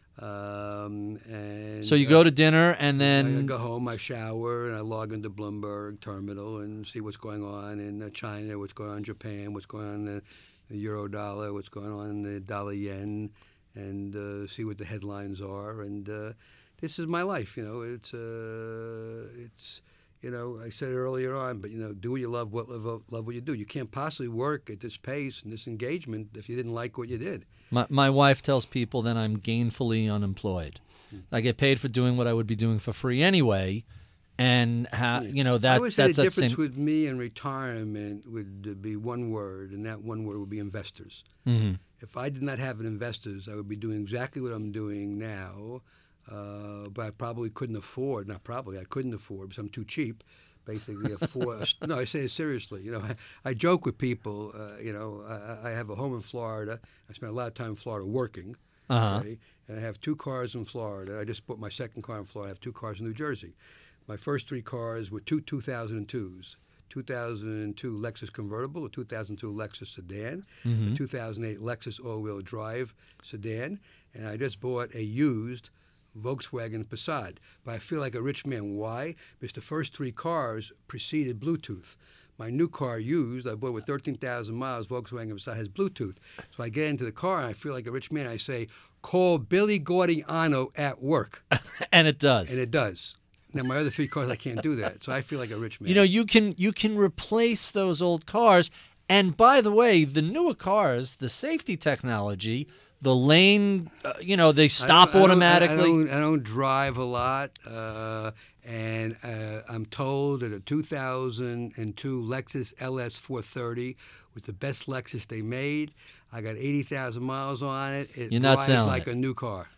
Um, and So you uh, go to dinner and I then go home, I shower, and I log into Bloomberg terminal and see what's going on in uh, China, what's going on in Japan, what's going on in the, the euro dollar, what's going on in the dollar yen, and uh, see what the headlines are. And uh, this is my life, you know. It's uh, it's you know I said it earlier on, but you know, do what you love, what love, love what you do. You can't possibly work at this pace and this engagement if you didn't like what you did. my, my wife tells people that I'm gainfully unemployed. I get paid for doing what I would be doing for free anyway, and how you know I that would say that's the that difference same. with me and retirement would be one word, and that one word would be investors. Mhm. If I did not have an investors, I would be doing exactly what I'm doing now, uh, but I probably couldn't afford, not probably, I couldn't afford because I'm too cheap, basically afford. No, I say it seriously. You know, I, I joke with people, uh, you know, I, I have a home in Florida. I spent a lot of time in Florida working. Uh-huh. Okay? And I have two cars in Florida. I just bought my second car in Florida. I have two cars in New Jersey. My first three cars were two two thousand twos. two thousand two Lexus convertible, a two thousand two Lexus sedan, Mhm. a two thousand eight Lexus all-wheel drive sedan, and I just bought a used Volkswagen Passat. But I feel like a rich man. Why? Because the first three cars preceded Bluetooth. My new car, used, I bought with thirteen thousand miles, Volkswagen Passat, has Bluetooth. So I get into the car and I feel like a rich man. I say, call Billy Gordiano at work. And it does. And it does. Now, my other three cars, I can't do that. So I feel like a rich man. You know, you can you can replace those old cars. And by the way, the newer cars, the safety technology, the lane, uh, you know, they stop I don't, automatically. I don't, I don't, I don't drive a lot, uh, and uh, I'm told that a two thousand two Lexus L S four thirty was the best Lexus they made. I got eighty thousand miles on it. It You're not drives selling like it. a new car.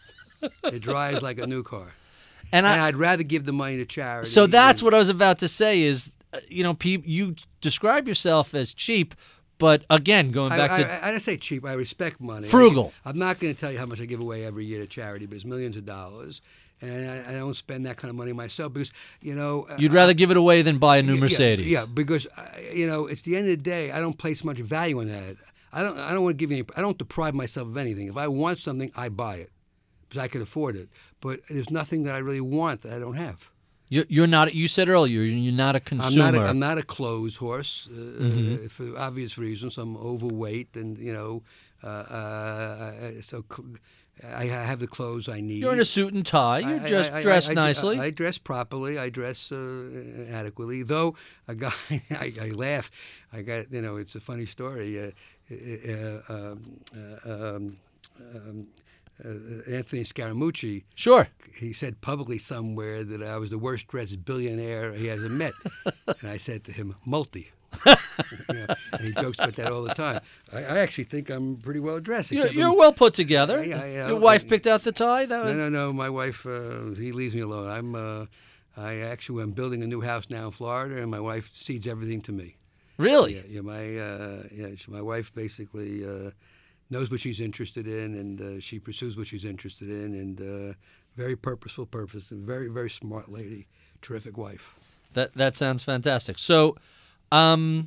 It drives like a new car. and And I, I'd rather give the money to charity. so that's than- what I was about to say is, uh, you know, peop, you describe yourself as cheap, but again, going I, back I, to I, I don't say cheap. I respect money. Frugal. I, I'm not going to tell you how much I give away every year to charity, but it's millions of dollars. And I, I don't spend that kind of money myself because, you know. uh, you'd rather give it away than buy a new Yeah, Mercedes. Yeah, because uh, you know, it's the end of the day. I don't place much value on that. I don't. I don't want to give you. Any, I don't deprive myself of anything. If I want something, I buy it because I can afford it. But there's nothing that I really want that I don't have. You're, you're not. You said earlier you're not a I'm consumer. not. A, I'm not a clothes horse uh, Mhm. uh, for obvious reasons. I'm overweight, and you know, uh, uh, so cl- I I have the clothes I need. You're in a suit and tie. You're I- just I- I- dressed I- I- nicely. I, dress properly. I dress uh, adequately. Though a guy, I, I laugh. I got you know. It's a funny story. Uh, uh, um, uh, um, um, uh, Anthony Scaramucci. Sure. He said publicly somewhere that I was the worst dressed billionaire he ever met, and I said to him, "Multi." You know, and he jokes about that all the time. I, I actually think I'm pretty well dressed. You're, except you're I'm- well put together. Yeah, yeah, Your I- wife picked out the tie. That No, was no, no. My wife, uh, he leaves me alone. I'm, uh, I actually am building a new house now in Florida, and my wife cedes everything to me. really. Yeah, yeah. My, uh, yeah, she, my wife basically uh, knows what she's interested in, and uh, she pursues what she's interested in, and uh, very purposeful, purpose, and very, very smart lady, terrific wife. That that sounds fantastic. So, um,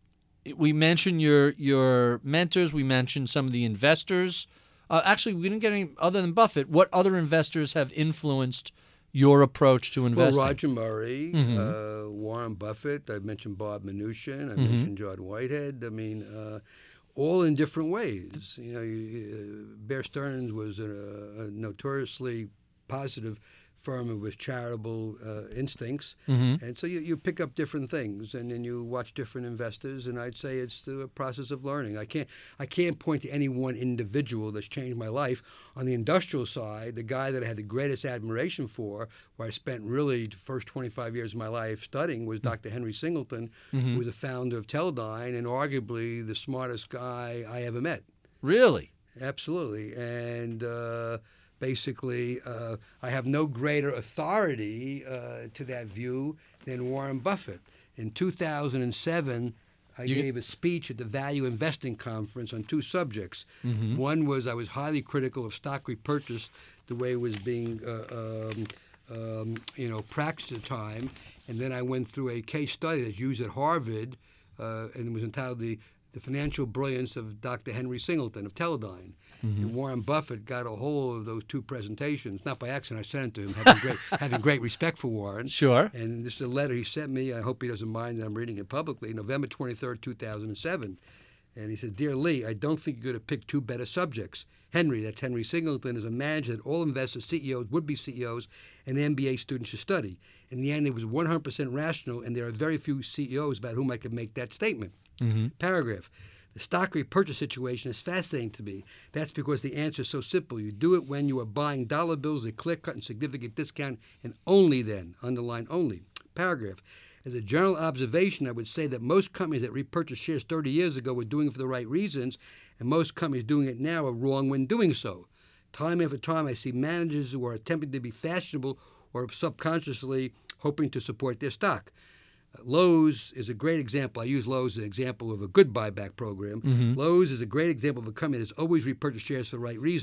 we mentioned your your mentors. We mentioned some of the investors. Uh, actually, we didn't get any other than Buffett. What other investors have influenced your approach to Well, investing? Roger Murray, Mhm. uh, Warren Buffett. I mentioned Bob Mnuchin. I Mhm. mentioned John Whitehead. I mean, uh, all in different ways. You know, you, uh, Bear Stearns was a, a notoriously positive firm with charitable uh, instincts, Mhm. and so you, you pick up different things, and then you watch different investors. And I'd say it's the process of learning. I can't I can't point to any one individual that's changed my life. On the industrial side, the guy that I had the greatest admiration for, where I spent really the first twenty-five years of my life studying, was Doctor Henry Singleton, who was the founder of Teledyne and arguably the smartest guy I ever met. Really? Absolutely. And uh, basically, uh, I have no greater authority uh, to that view than Warren Buffett. In two thousand seven, I You- gave a speech at the Value Investing Conference on two subjects. Mhm. One was I was highly critical of stock repurchase, the way it was being, uh, um, um, you know, practiced at the time. And then I went through a case study that's used at Harvard, uh, and it was entitled the, the Financial Brilliance of Doctor Henry Singleton of Teledyne. And Warren Buffett got a hold of those two presentations, not by accident. I sent it to him, having great, having great respect for Warren. Sure. And this is a letter he sent me. I hope he doesn't mind that I'm reading it publicly. November twenty-third, two thousand seven. And he says, "Dear Lee, I don't think you're going to pick two better subjects. Henry, that's Henry Singleton, is a manager that all investors, C E Os, would-be C E Os, and M B A students should study. In the end, it was one hundred percent rational, and there are very few C E Os about whom I could make that statement." Mm-hmm. Paragraph. The stock repurchase situation is fascinating to me. That's because the answer is so simple. You do it when you are buying dollar bills at clear-cut and significant discount, and only then, underline only. Paragraph. As a general observation, I would say that most companies that repurchased shares thirty years ago were doing it for the right reasons, and most companies doing it now are wrong when doing so. Time after time, I see managers who are attempting to be fashionable or subconsciously hoping to support their stock. Lowe's is a great example. I use Lowe's as an example of a good buyback program. Mhm. Lowe's is a great example of a company that's always repurchased shares for the right reason.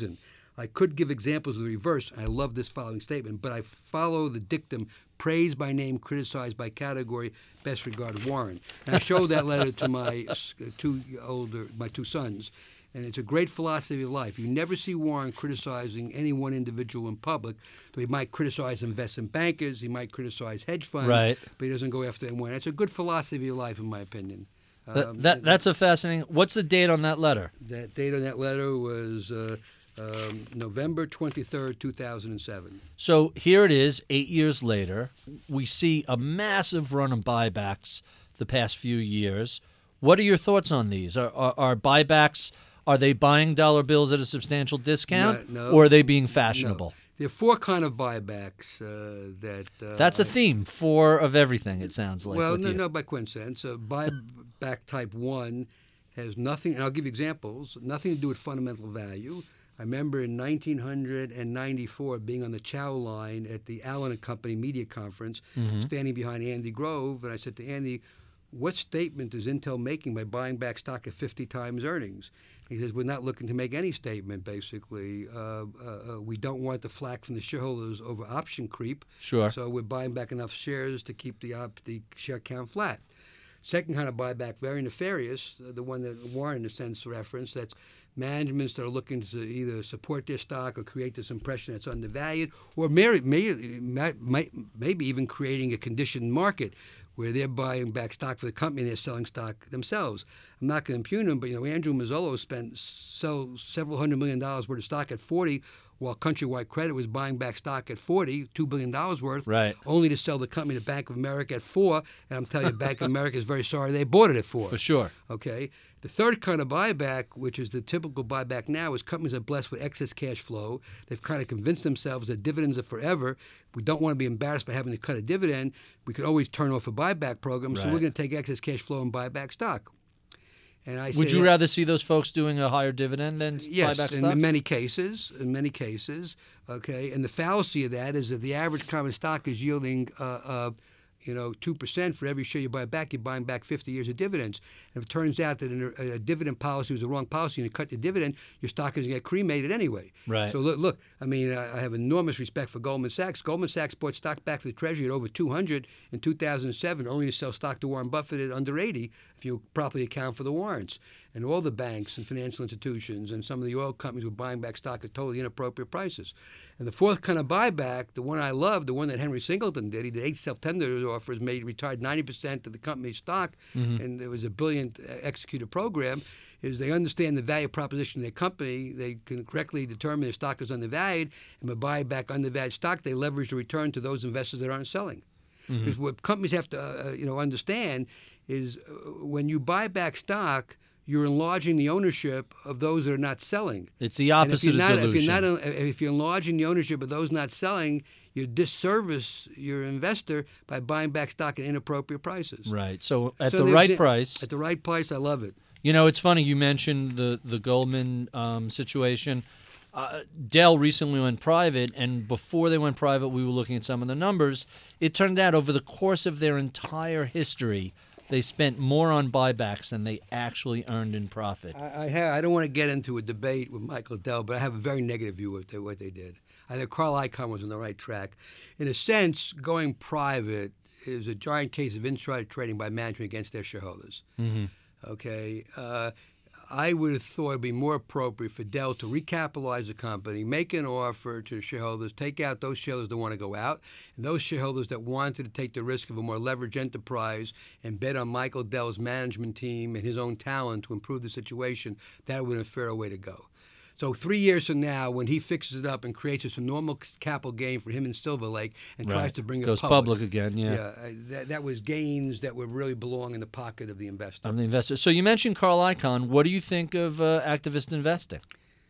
I could give examples of the reverse. I love this following statement, but I follow the dictum, praised by name, criticized by category, best regard Warren. And I showed that letter to my two older, my two sons. And it's a great philosophy of life. You never see Warren criticizing any one individual in public. So he might criticize investment bankers, he might criticize hedge funds, right. but he doesn't go after anyone. It's a good philosophy of life, in my opinion. That, Um, that That's a fascinating... What's the date on that letter? That date on that letter was uh, um, November twenty-third, two thousand seven. So here it is, eight years later. We see a massive run of buybacks the past few years. What are your thoughts on these? Are, are, are buybacks... Are they buying dollar bills at a substantial discount, no, no, or are they being fashionable? No. There are four kind of buybacks uh, that... Uh, That's a theme, four of everything, it sounds like. Well, with no, you. no, by coincidence. Uh, buyback type one has nothing, and I'll give you examples, nothing to do with fundamental value. I remember in nineteen ninety-four being on the chow line at the Allen and Company media conference, mm-hmm. standing behind Andy Grove, and I said to Andy, what statement is Intel making by buying back stock at fifty times earnings? He says, we're not looking to make any statement, basically. Uh, uh, we don't want the flack from the shareholders over option creep. Sure. So we're buying back enough shares to keep the, op- the share count flat. Second kind of buyback, very nefarious, uh, the one that Warren, in a sense, referenced, that's managements that are looking to either support their stock or create this impression that's undervalued, or may, may, may, maybe even creating a conditioned market where they're buying back stock for the company and they're selling stock themselves. I'm not going to impugn them, but you know, Andrew Mazzolo spent so several hundred million dollars worth of stock at forty, while Countrywide Credit was buying back stock at forty, two billion dollars worth, right. only to sell the company to Bank of America at four. And I'm telling you, Bank of America is very sorry they bought it at four. For sure. Okay. The third kind of buyback, which is the typical buyback now, is companies are blessed with excess cash flow. They've kind of convinced themselves that dividends are forever. We don't want to be embarrassed by having to cut a dividend. We could always turn off a buyback program, right. so we're going to take excess cash flow and buy back stock. And I Would say you that, rather see those folks doing a higher dividend than yes, buyback in stocks? many cases, in many cases, okay. And the fallacy of that is that the average common stock is yielding, uh, uh, you know, two percent for every share you buy back. You're buying back fifty years of dividends. And if it turns out that a, a dividend policy was the wrong policy and you cut the dividend, your stock is going to get cremated anyway. Right. So look, look. I mean, I, I have enormous respect for Goldman Sachs. Goldman Sachs bought stock back for the Treasury at over two hundred in two thousand seven, only to sell stock to Warren Buffett at under eighty if you properly account for the warrants. And all the banks and financial institutions and some of the oil companies were buying back stock at totally inappropriate prices. And the fourth kind of buyback, the one I love, the one that Henry Singleton did, he did eight self-tender offers, made retired ninety percent of the company's stock, mm-hmm. and there was a brilliant executed program, is they understand the value proposition of their company. They can correctly determine their stock is undervalued, and by buying back undervalued stock, they leverage the return to those investors that aren't selling. Mm-hmm. Because what companies have to uh, you know, understand is uh, when you buy back stock, you're enlarging the ownership of those that are not selling. It's the opposite not, of dilution. If you're, not, if you're enlarging the ownership of those not selling, you disservice your investor by buying back stock at inappropriate prices. Right. So at so the right exa- price. At the right price, I love it. You know, it's funny. You mentioned the, the Goldman um, situation. Uh, Dell recently went private, and before they went private, we were looking at some of the numbers. It turned out over the course of their entire history, they spent more on buybacks than they actually earned in profit. I, I, have, I don't want to get into a debate with Michael Dell, but I have a very negative view of what they did. I think Carl Icahn was on the right track. In a sense, going private is a giant case of insider trading by management against their shareholders. Mm-hmm. Okay. Uh, I would have thought it would be more appropriate for Dell to recapitalize the company, make an offer to shareholders, take out those shareholders that want to go out, and those shareholders that wanted to take the risk of a more leveraged enterprise and bet on Michael Dell's management team and his own talent to improve the situation. That would have been a fairer way to go. So three years from now, when he fixes it up and creates this enormous capital gain for him in Silver Lake and right. tries to bring it Goes public, public again, yeah. yeah uh, that, that was gains that would really belong in the pocket of the investor. Of the investor. So you mentioned Carl Icahn. What do you think of uh, activist investing?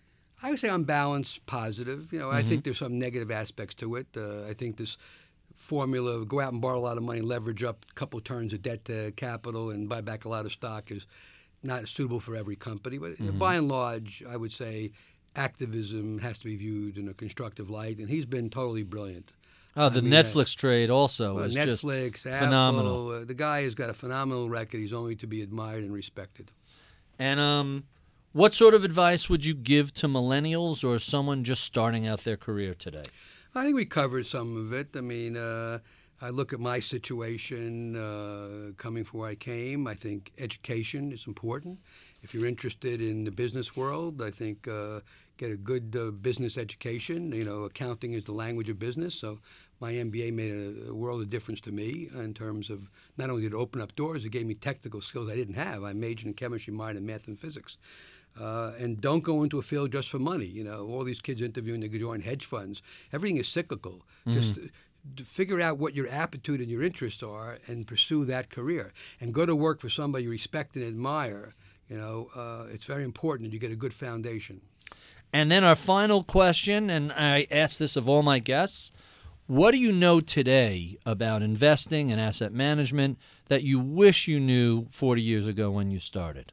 I would say on balance, positive. You know, mm-hmm. I think there's some negative aspects to it. Uh, I think this formula, go out and borrow a lot of money, leverage up a couple of turns of debt to capital, and buy back a lot of stock is not suitable for every company. But mm-hmm. by and large, I would say activism has to be viewed in a constructive light, and he's been totally brilliant. Oh, the I mean, Netflix uh, trade also well, is Netflix, just Apple, phenomenal. Uh, the guy has got a phenomenal record. He's only to be admired and respected. And um, What sort of advice would you give to millennials or someone just starting out their career today? I think we covered some of it. I mean, uh, I look at my situation uh, coming from where I came. I think education is important. If you're interested in the business world, I think uh, get a good uh, business education. You know, accounting is the language of business, so my M B A made a, a world of difference to me in terms of not only did it open up doors, it gave me technical skills I didn't have. I majored in chemistry, minored in math and physics. Uh, and don't go into a field just for money. You know, all these kids interviewing, they could join hedge funds. Everything is cyclical. Mm-hmm. Just uh, to figure out what your aptitude and your interests are and pursue that career. And go to work for somebody you respect and admire. You know, uh, it's very important that you get a good foundation. And then our final question, and I ask this of all my guests, what do you know today about investing and asset management that you wish you knew forty years ago when you started?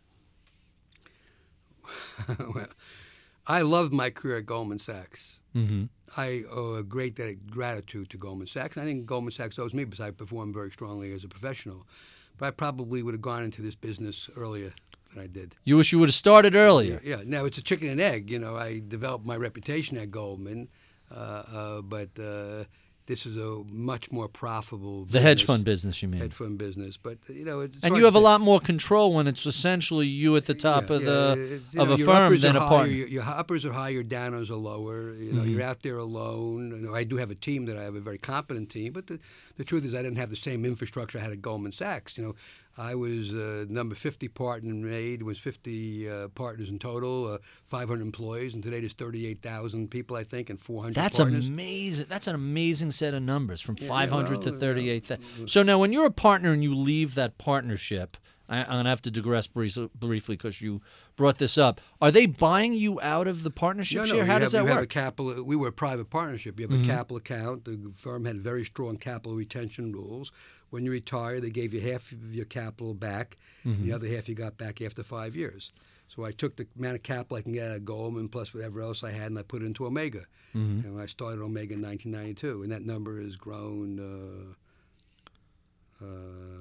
Well, I loved my career at Goldman Sachs. Mm-hmm. I owe a great debt of gratitude to Goldman Sachs. I think Goldman Sachs owes me because I performed very strongly as a professional. But I probably would have gone into this business earlier than I did. You wish you would have started earlier. Yeah. Now, it's a chicken and egg. You know, I developed my reputation at Goldman, uh, uh, but uh, this is a much more profitable business. The hedge fund business, you mean? Hedge fund business. But, you know, it's And hard you have to a say. lot more control when it's essentially you at the top Yeah, of yeah, the it's, you of know, a your firm uppers than are a higher, partner. Your, your uppers are higher, your downers are lower. You know, Mm-hmm. you're out there alone. You know, I do have a team that I have a very competent team, but the, the truth is I didn't have the same infrastructure I had at Goldman Sachs. You know, I was uh, number fifty partner made, was fifty uh, partners in total, uh, five hundred employees, and today there's thirty-eight thousand people, I think, and four hundred That's partners. amazing. That's an amazing set of numbers from Yeah, five hundred well, to thirty-eight thousand. yeah. So now when you're a partner and you leave that partnership, I, I'm going to have to digress briefly because you brought this up. Are they buying you out of the partnership No, no, share? How you does have, that you Have a work? capital, we were a private partnership. You have Mm-hmm. a capital account. The firm had very strong capital retention rules. When you retire, they gave you half of your capital back. Mm-hmm. The other half you got back after five years. So I took the amount of capital I can get out of Goldman plus whatever else I had, and I put it into Omega. Mm-hmm. And I started Omega in nineteen ninety-two, and that number has grown uh, uh,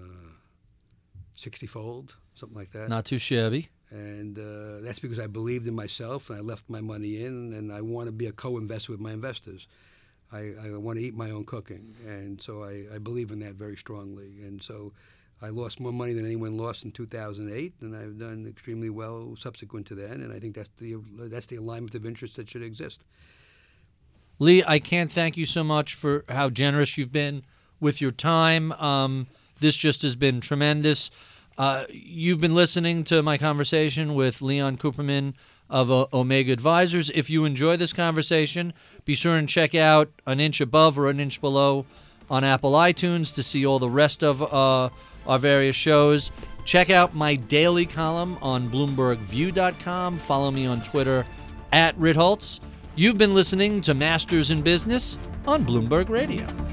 sixty-fold, something like that. Not too shabby. And uh, that's because I believed in myself, and I left my money in, and I want to be a co-investor with my investors. I, I want to eat my own cooking, and so I, I believe in that very strongly. And so I lost more money than anyone lost in two thousand eight, and I've done extremely well subsequent to that, and I think that's the that's the alignment of interest that should exist. Lee, I can't thank you so much for how generous you've been with your time. Um, this just has been tremendous. Uh, you've been listening to my conversation with Leon Cooperman of uh, Omega Advisors. If you enjoy this conversation, be sure and check out An Inch Above or An Inch Below on Apple iTunes to see all the rest of uh, our various shows. Check out my daily column on Bloomberg View dot com. Follow me on Twitter at Ritholtz. You've been listening to Masters in Business on Bloomberg Radio.